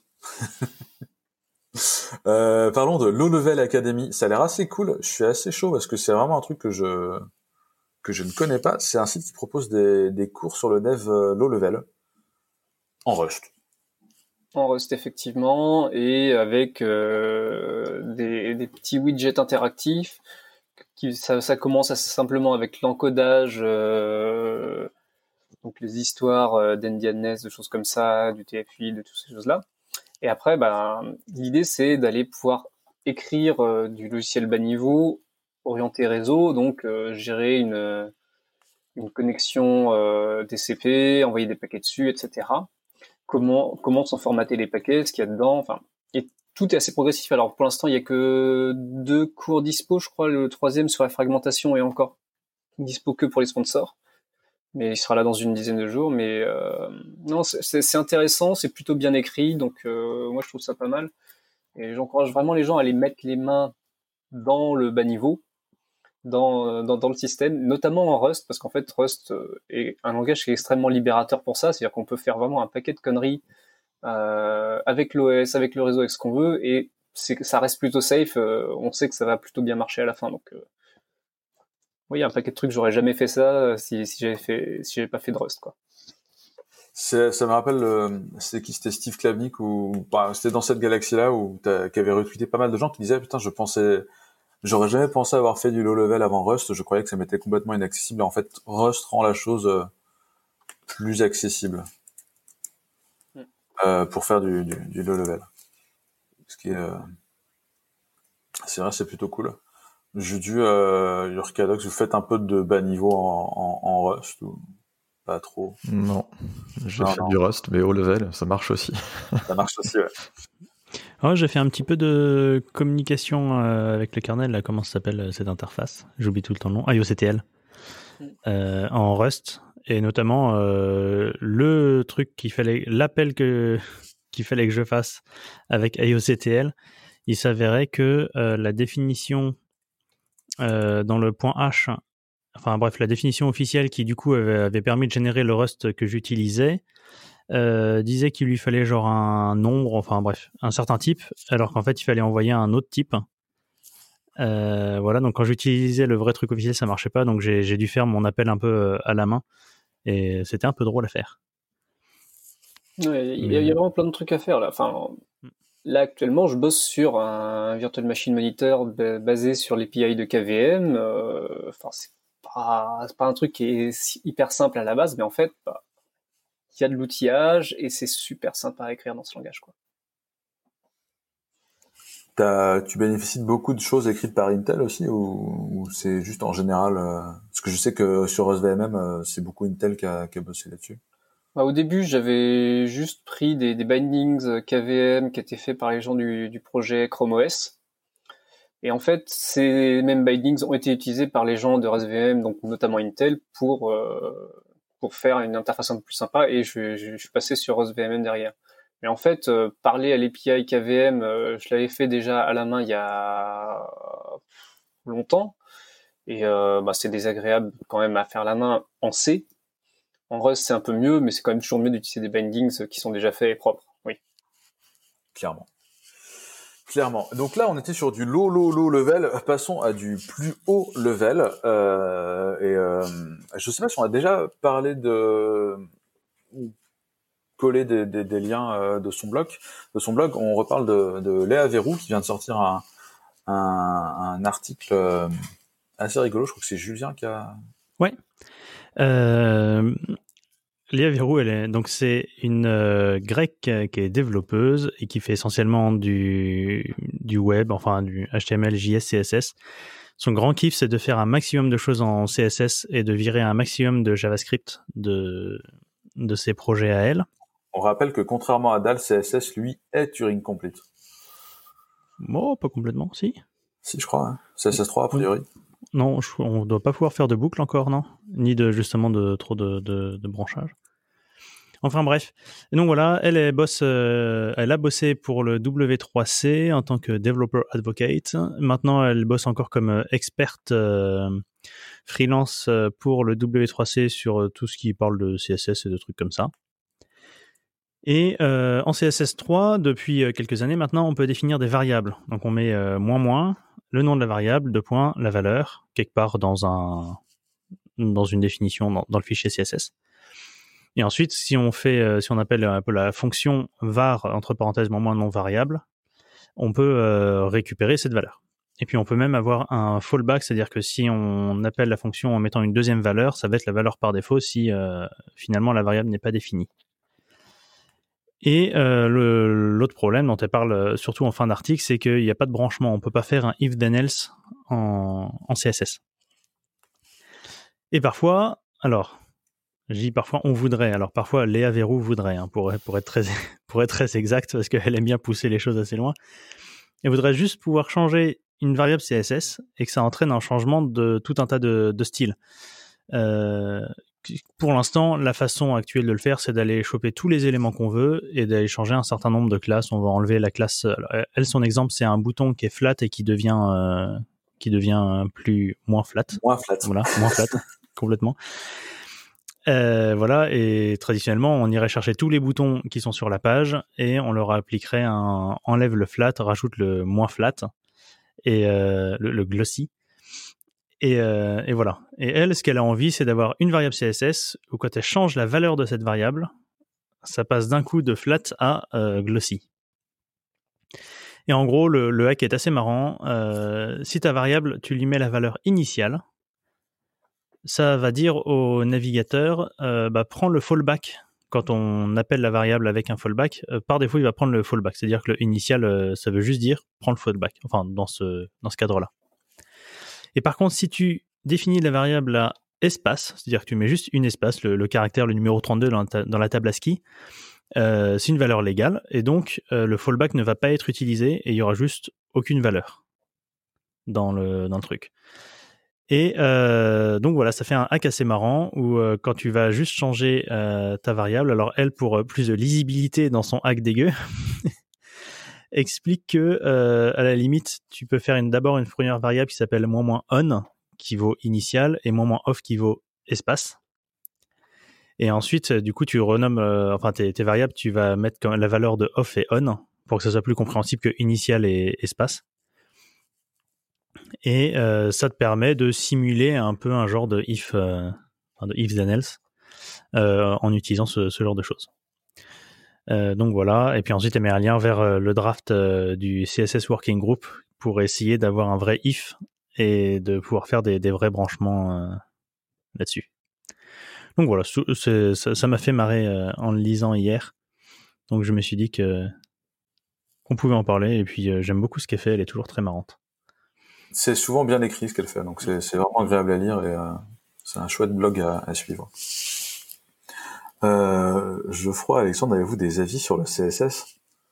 euh, parlons de Low Level Academy. Ça a l'air assez cool. Je suis assez chaud parce que c'est vraiment un truc que je que je ne connais pas. C'est un site qui propose des, des cours sur le dev euh, Low Level. En Rust. En Rust, effectivement, et avec euh, des, des petits widgets interactifs. Qui, ça, ça commence assez simplement avec l'encodage, euh, donc les histoires euh, d'Indian Nest, de choses comme ça, du T F huit, de toutes ces choses-là. Et après, ben, l'idée, c'est d'aller pouvoir écrire euh, du logiciel bas niveau, orienté réseau, donc euh, gérer une, une connexion euh, T C P, envoyer des paquets dessus, et cetera. Comment, comment sont formatés les paquets, ce qu'il y a dedans, enfin, et tout est assez progressif. Alors, pour l'instant, il y a que deux cours dispo, je crois, le troisième sur la fragmentation est encore dispo que pour les sponsors. Mais il sera là dans une dizaine de jours. Mais euh, non, c'est, c'est intéressant, c'est plutôt bien écrit, donc euh, moi, je trouve ça pas mal. Et j'encourage vraiment les gens à aller mettre les mains dans le bas niveau, Dans, dans, dans le système, notamment en Rust, parce qu'en fait, Rust est un langage qui est extrêmement libérateur pour ça, c'est-à-dire qu'on peut faire vraiment un paquet de conneries euh, avec l'O S, avec le réseau, avec ce qu'on veut, et c'est, ça reste plutôt safe, euh, on sait que ça va plutôt bien marcher à la fin, donc euh, oui, il y a un paquet de trucs, j'aurais jamais fait ça si, si j'avais fait, si j'avais pas fait de Rust, quoi. C'est, ça me rappelle, euh, c'était qui, c'était Steve Klabnik, ou bah, c'était dans cette galaxie-là où t'as, qui avait retweeté pas mal de gens qui disaient, putain, je pensais... J'aurais jamais pensé avoir fait du low level avant Rust. Je croyais que ça m'était complètement inaccessible. En fait, Rust rend la chose euh, plus accessible mm. euh, pour faire du, du, du low level. Ce qui est, euh... c'est vrai, c'est plutôt cool. Judu, euh, Yurkadox, vous faites un peu de bas niveau en, en, en Rust ou pas trop? Non, j'ai non, fait non. du Rust, mais haut level, ça marche aussi. Ça marche aussi, ouais. Oh, j'ai fait un petit peu de communication euh, avec le kernel, là, comment ça s'appelle cette interface? J'oublie tout le temps le nom. I O C T L. Euh, en Rust. Et notamment, euh, le truc qu'il fallait, l'appel que, qu'il fallait que je fasse avec I O C T L, il s'avérait que euh, la définition euh, dans le point H, enfin bref, la définition officielle qui du coup avait, avait permis de générer le Rust que j'utilisais, Euh, disait qu'il lui fallait genre un nombre, enfin bref, un certain type, alors qu'en fait il fallait envoyer un autre type. Euh, voilà, donc quand j'utilisais le vrai truc officiel, ça marchait pas, donc j'ai, j'ai dû faire mon appel un peu à la main, et c'était un peu drôle à faire. Ouais, il y, y a vraiment plein de trucs à faire là. Enfin, là actuellement, je bosse sur un Virtual Machine Monitor basé sur l'A P I de K V M. Euh, enfin, c'est pas, c'est pas un truc qui est hyper simple à la base, mais en fait, bah, il y a de l'outillage et c'est super sympa à écrire dans ce langage, quoi. T'as, tu bénéficies de beaucoup de choses écrites par Intel aussi, ou, ou c'est juste en général euh, parce que je sais que sur RustVMM, euh, c'est beaucoup Intel qui a, qui a bossé là-dessus. Bah, au début, j'avais juste pris des, des bindings K V M qui étaient faits par les gens du, du projet Chrome O S. Et en fait, ces mêmes bindings ont été utilisés par les gens de R A S V M, donc notamment Intel, pour euh, pour faire une interface un peu plus sympa. Et je, je, je suis passé sur R A S V M derrière. Mais en fait, euh, parler à l'A P I K V M, euh, je l'avais fait déjà à la main il y a longtemps. Et euh, bah, c'est désagréable quand même à faire à la main en C. En Rust, c'est un peu mieux, mais c'est quand même toujours mieux d'utiliser des bindings qui sont déjà faits et propres. Oui. Clairement. Clairement. Donc là, on était sur du low, low, low level. Passons à du plus haut level. Euh, et euh, je sais pas si on a déjà parlé de coller des, des, des liens euh, de son blog. De son blog, on reparle de, de Léa Verrou qui vient de sortir un, un, un article euh, assez rigolo. Je crois que c'est Julien qui a. Ouais. Euh... Léa Verrou, elle est, donc c'est une euh, grecque euh, qui est développeuse et qui fait essentiellement du, du web, enfin du H T M L, J S, C S S. Son grand kiff, c'est de faire un maximum de choses en C S S et de virer un maximum de JavaScript de, de ses projets à elle. On rappelle que contrairement à Dal, C S S, lui, est Turing Complete. Oh, pas complètement, si. Si, je crois. Hein. C S S trois, a priori. Non, je, on ne doit pas pouvoir faire de boucle encore, non? Ni de justement de trop de, de, de branchage. Enfin bref. Et donc voilà, elle, est bosse, euh, elle a bossé pour le W trois C en tant que Developer Advocate. Maintenant, elle bosse encore comme experte euh, freelance pour le W trois C sur tout ce qui parle de C S S et de trucs comme ça. Et euh, en C S S trois, depuis quelques années maintenant, on peut définir des variables. Donc on met euh, moins moins, le nom de la variable, deux points, la valeur, quelque part dans un dans une définition dans, dans le fichier C S S. Et ensuite, si on fait, euh, si on appelle un peu la fonction var entre parenthèses moins moins non variable, on peut euh, récupérer cette valeur. Et puis on peut même avoir un fallback, c'est-à-dire que si on appelle la fonction en mettant une deuxième valeur, ça va être la valeur par défaut si euh, finalement la variable n'est pas définie. Et euh, le, l'autre problème dont elle parle surtout en fin d'article, c'est qu'il n'y a pas de branchement. On ne peut pas faire un if then else en, en C S S. Et parfois, alors, je dis parfois on voudrait, alors parfois Léa Verrou voudrait, hein, pour, pour, être très, pour être très exact, parce qu'elle aime bien pousser les choses assez loin. Elle voudrait juste pouvoir changer une variable C S S et que ça entraîne un changement de tout un tas de, de styles. Euh, pour l'instant, la façon actuelle de le faire, c'est d'aller choper tous les éléments qu'on veut et d'aller changer un certain nombre de classes. On va enlever la classe. Alors, elle, son exemple, c'est un bouton qui est flat et qui devient euh, qui devient plus moins flat. Moins flat. Voilà, moins flat, complètement. Euh, voilà, et traditionnellement, on irait chercher tous les boutons qui sont sur la page et on leur appliquerait un enlève le flat, rajoute le moins flat et euh, le, le glossy. Et, euh, et voilà. Et elle, ce qu'elle a envie, c'est d'avoir une variable C S S où quand elle change la valeur de cette variable, ça passe d'un coup de flat à euh, glossy. Et en gros, le, le hack est assez marrant. Euh, si ta variable, tu lui mets la valeur initiale, ça va dire au navigateur, euh, bah, prends le fallback. Quand on appelle la variable avec un fallback, euh, par défaut, il va prendre le fallback. C'est-à-dire que le initial, euh, ça veut juste dire prends le fallback. Enfin, dans ce, dans ce cadre-là. Et par contre, si tu définis la variable à espace, c'est-à-dire que tu mets juste une espace, le, le caractère, le numéro trente-deux dans la, dans la table ASCII, euh, c'est une valeur légale, et donc euh, le fallback ne va pas être utilisé, et il y aura juste aucune valeur dans le, dans le truc. Et euh, donc voilà, ça fait un hack assez marrant, où euh, quand tu vas juste changer euh, ta variable, alors elle, pour euh, plus de lisibilité dans son hack dégueu, explique que euh, à la limite, tu peux faire une, d'abord une première variable qui s'appelle moins moins on, qui vaut initial, et moins moins off qui vaut espace. Et ensuite, du coup, tu renommes, euh, enfin tes, tes variables, tu vas mettre comme la valeur de off et on pour que ça soit plus compréhensible que initial et espace. Et euh, ça te permet de simuler un peu un genre de if, euh, enfin de if then else euh, en utilisant ce, ce genre de choses. Euh, donc voilà, et puis ensuite elle met un lien vers euh, le draft euh, du C S S Working Group pour essayer d'avoir un vrai if et de pouvoir faire des, des vrais branchements euh, là-dessus. Donc voilà, c'est, ça, ça m'a fait marrer euh, en le lisant hier, donc je me suis dit que qu'on pouvait en parler, et puis euh, j'aime beaucoup ce qu'elle fait, elle est toujours très marrante. C'est souvent bien écrit ce qu'elle fait, donc c'est, c'est vraiment agréable à lire et euh, c'est un chouette blog à, à suivre. Euh, Geoffroy, Alexandre, avez-vous des avis sur le C S S ?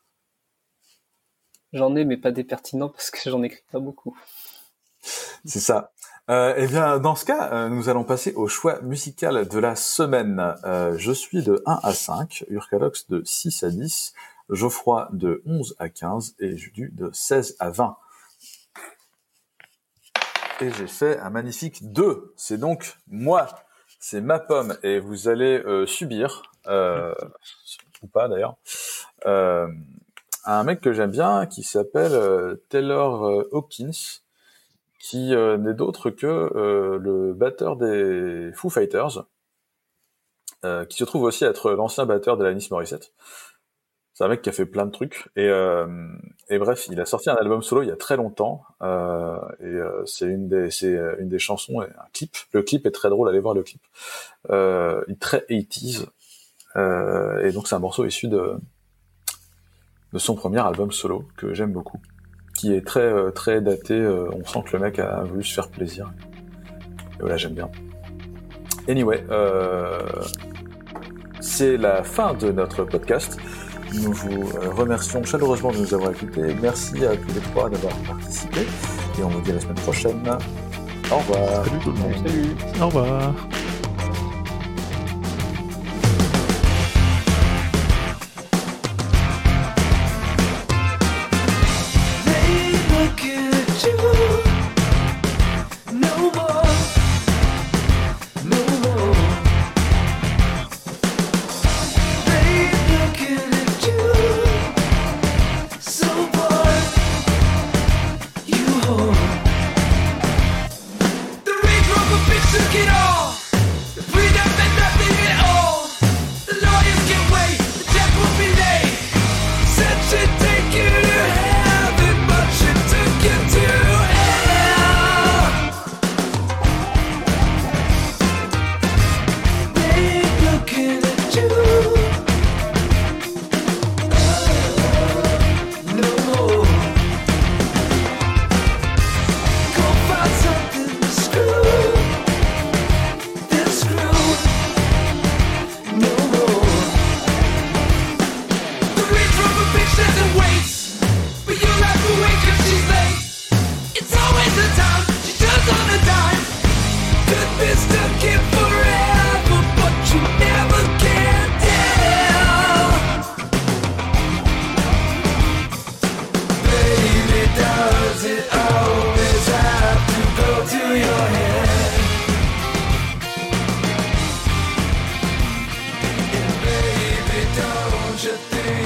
J'en ai, mais pas des pertinents parce que j'en écris pas beaucoup. C'est ça. Euh, eh bien, dans ce cas, euh, nous allons passer au choix musical de la semaine. Euh, je suis de un à cinq, Urkalox de six à dix, Geoffroy de onze à quinze et Judu de seize à vingt. Et j'ai fait un magnifique deux. C'est donc moi, c'est ma pomme, et vous allez euh, subir, euh, ou pas d'ailleurs, euh, un mec que j'aime bien qui s'appelle euh, Taylor euh, Hawkins, qui euh, n'est d'autre que euh, le batteur des Foo Fighters, euh, qui se trouve aussi être l'ancien batteur de Alanis Morissette. C'est un mec qui a fait plein de trucs, et, euh, et bref, il a sorti un album solo il y a très longtemps, euh, et euh, c'est une des c'est une des chansons, et un clip. Le clip est très drôle, allez voir le clip. Euh, il est très eighties, euh, et donc c'est un morceau issu de de son premier album solo que j'aime beaucoup, qui est très très daté. Euh, on sent que le mec a voulu se faire plaisir. Et voilà, j'aime bien. Anyway, euh, c'est la fin de notre podcast. Nous vous remercions chaleureusement de nous avoir écoutés. Merci à tous les trois d'avoir participé. Et on vous dit à la semaine prochaine. Au revoir. Salut tout le monde. Salut. Au revoir. Think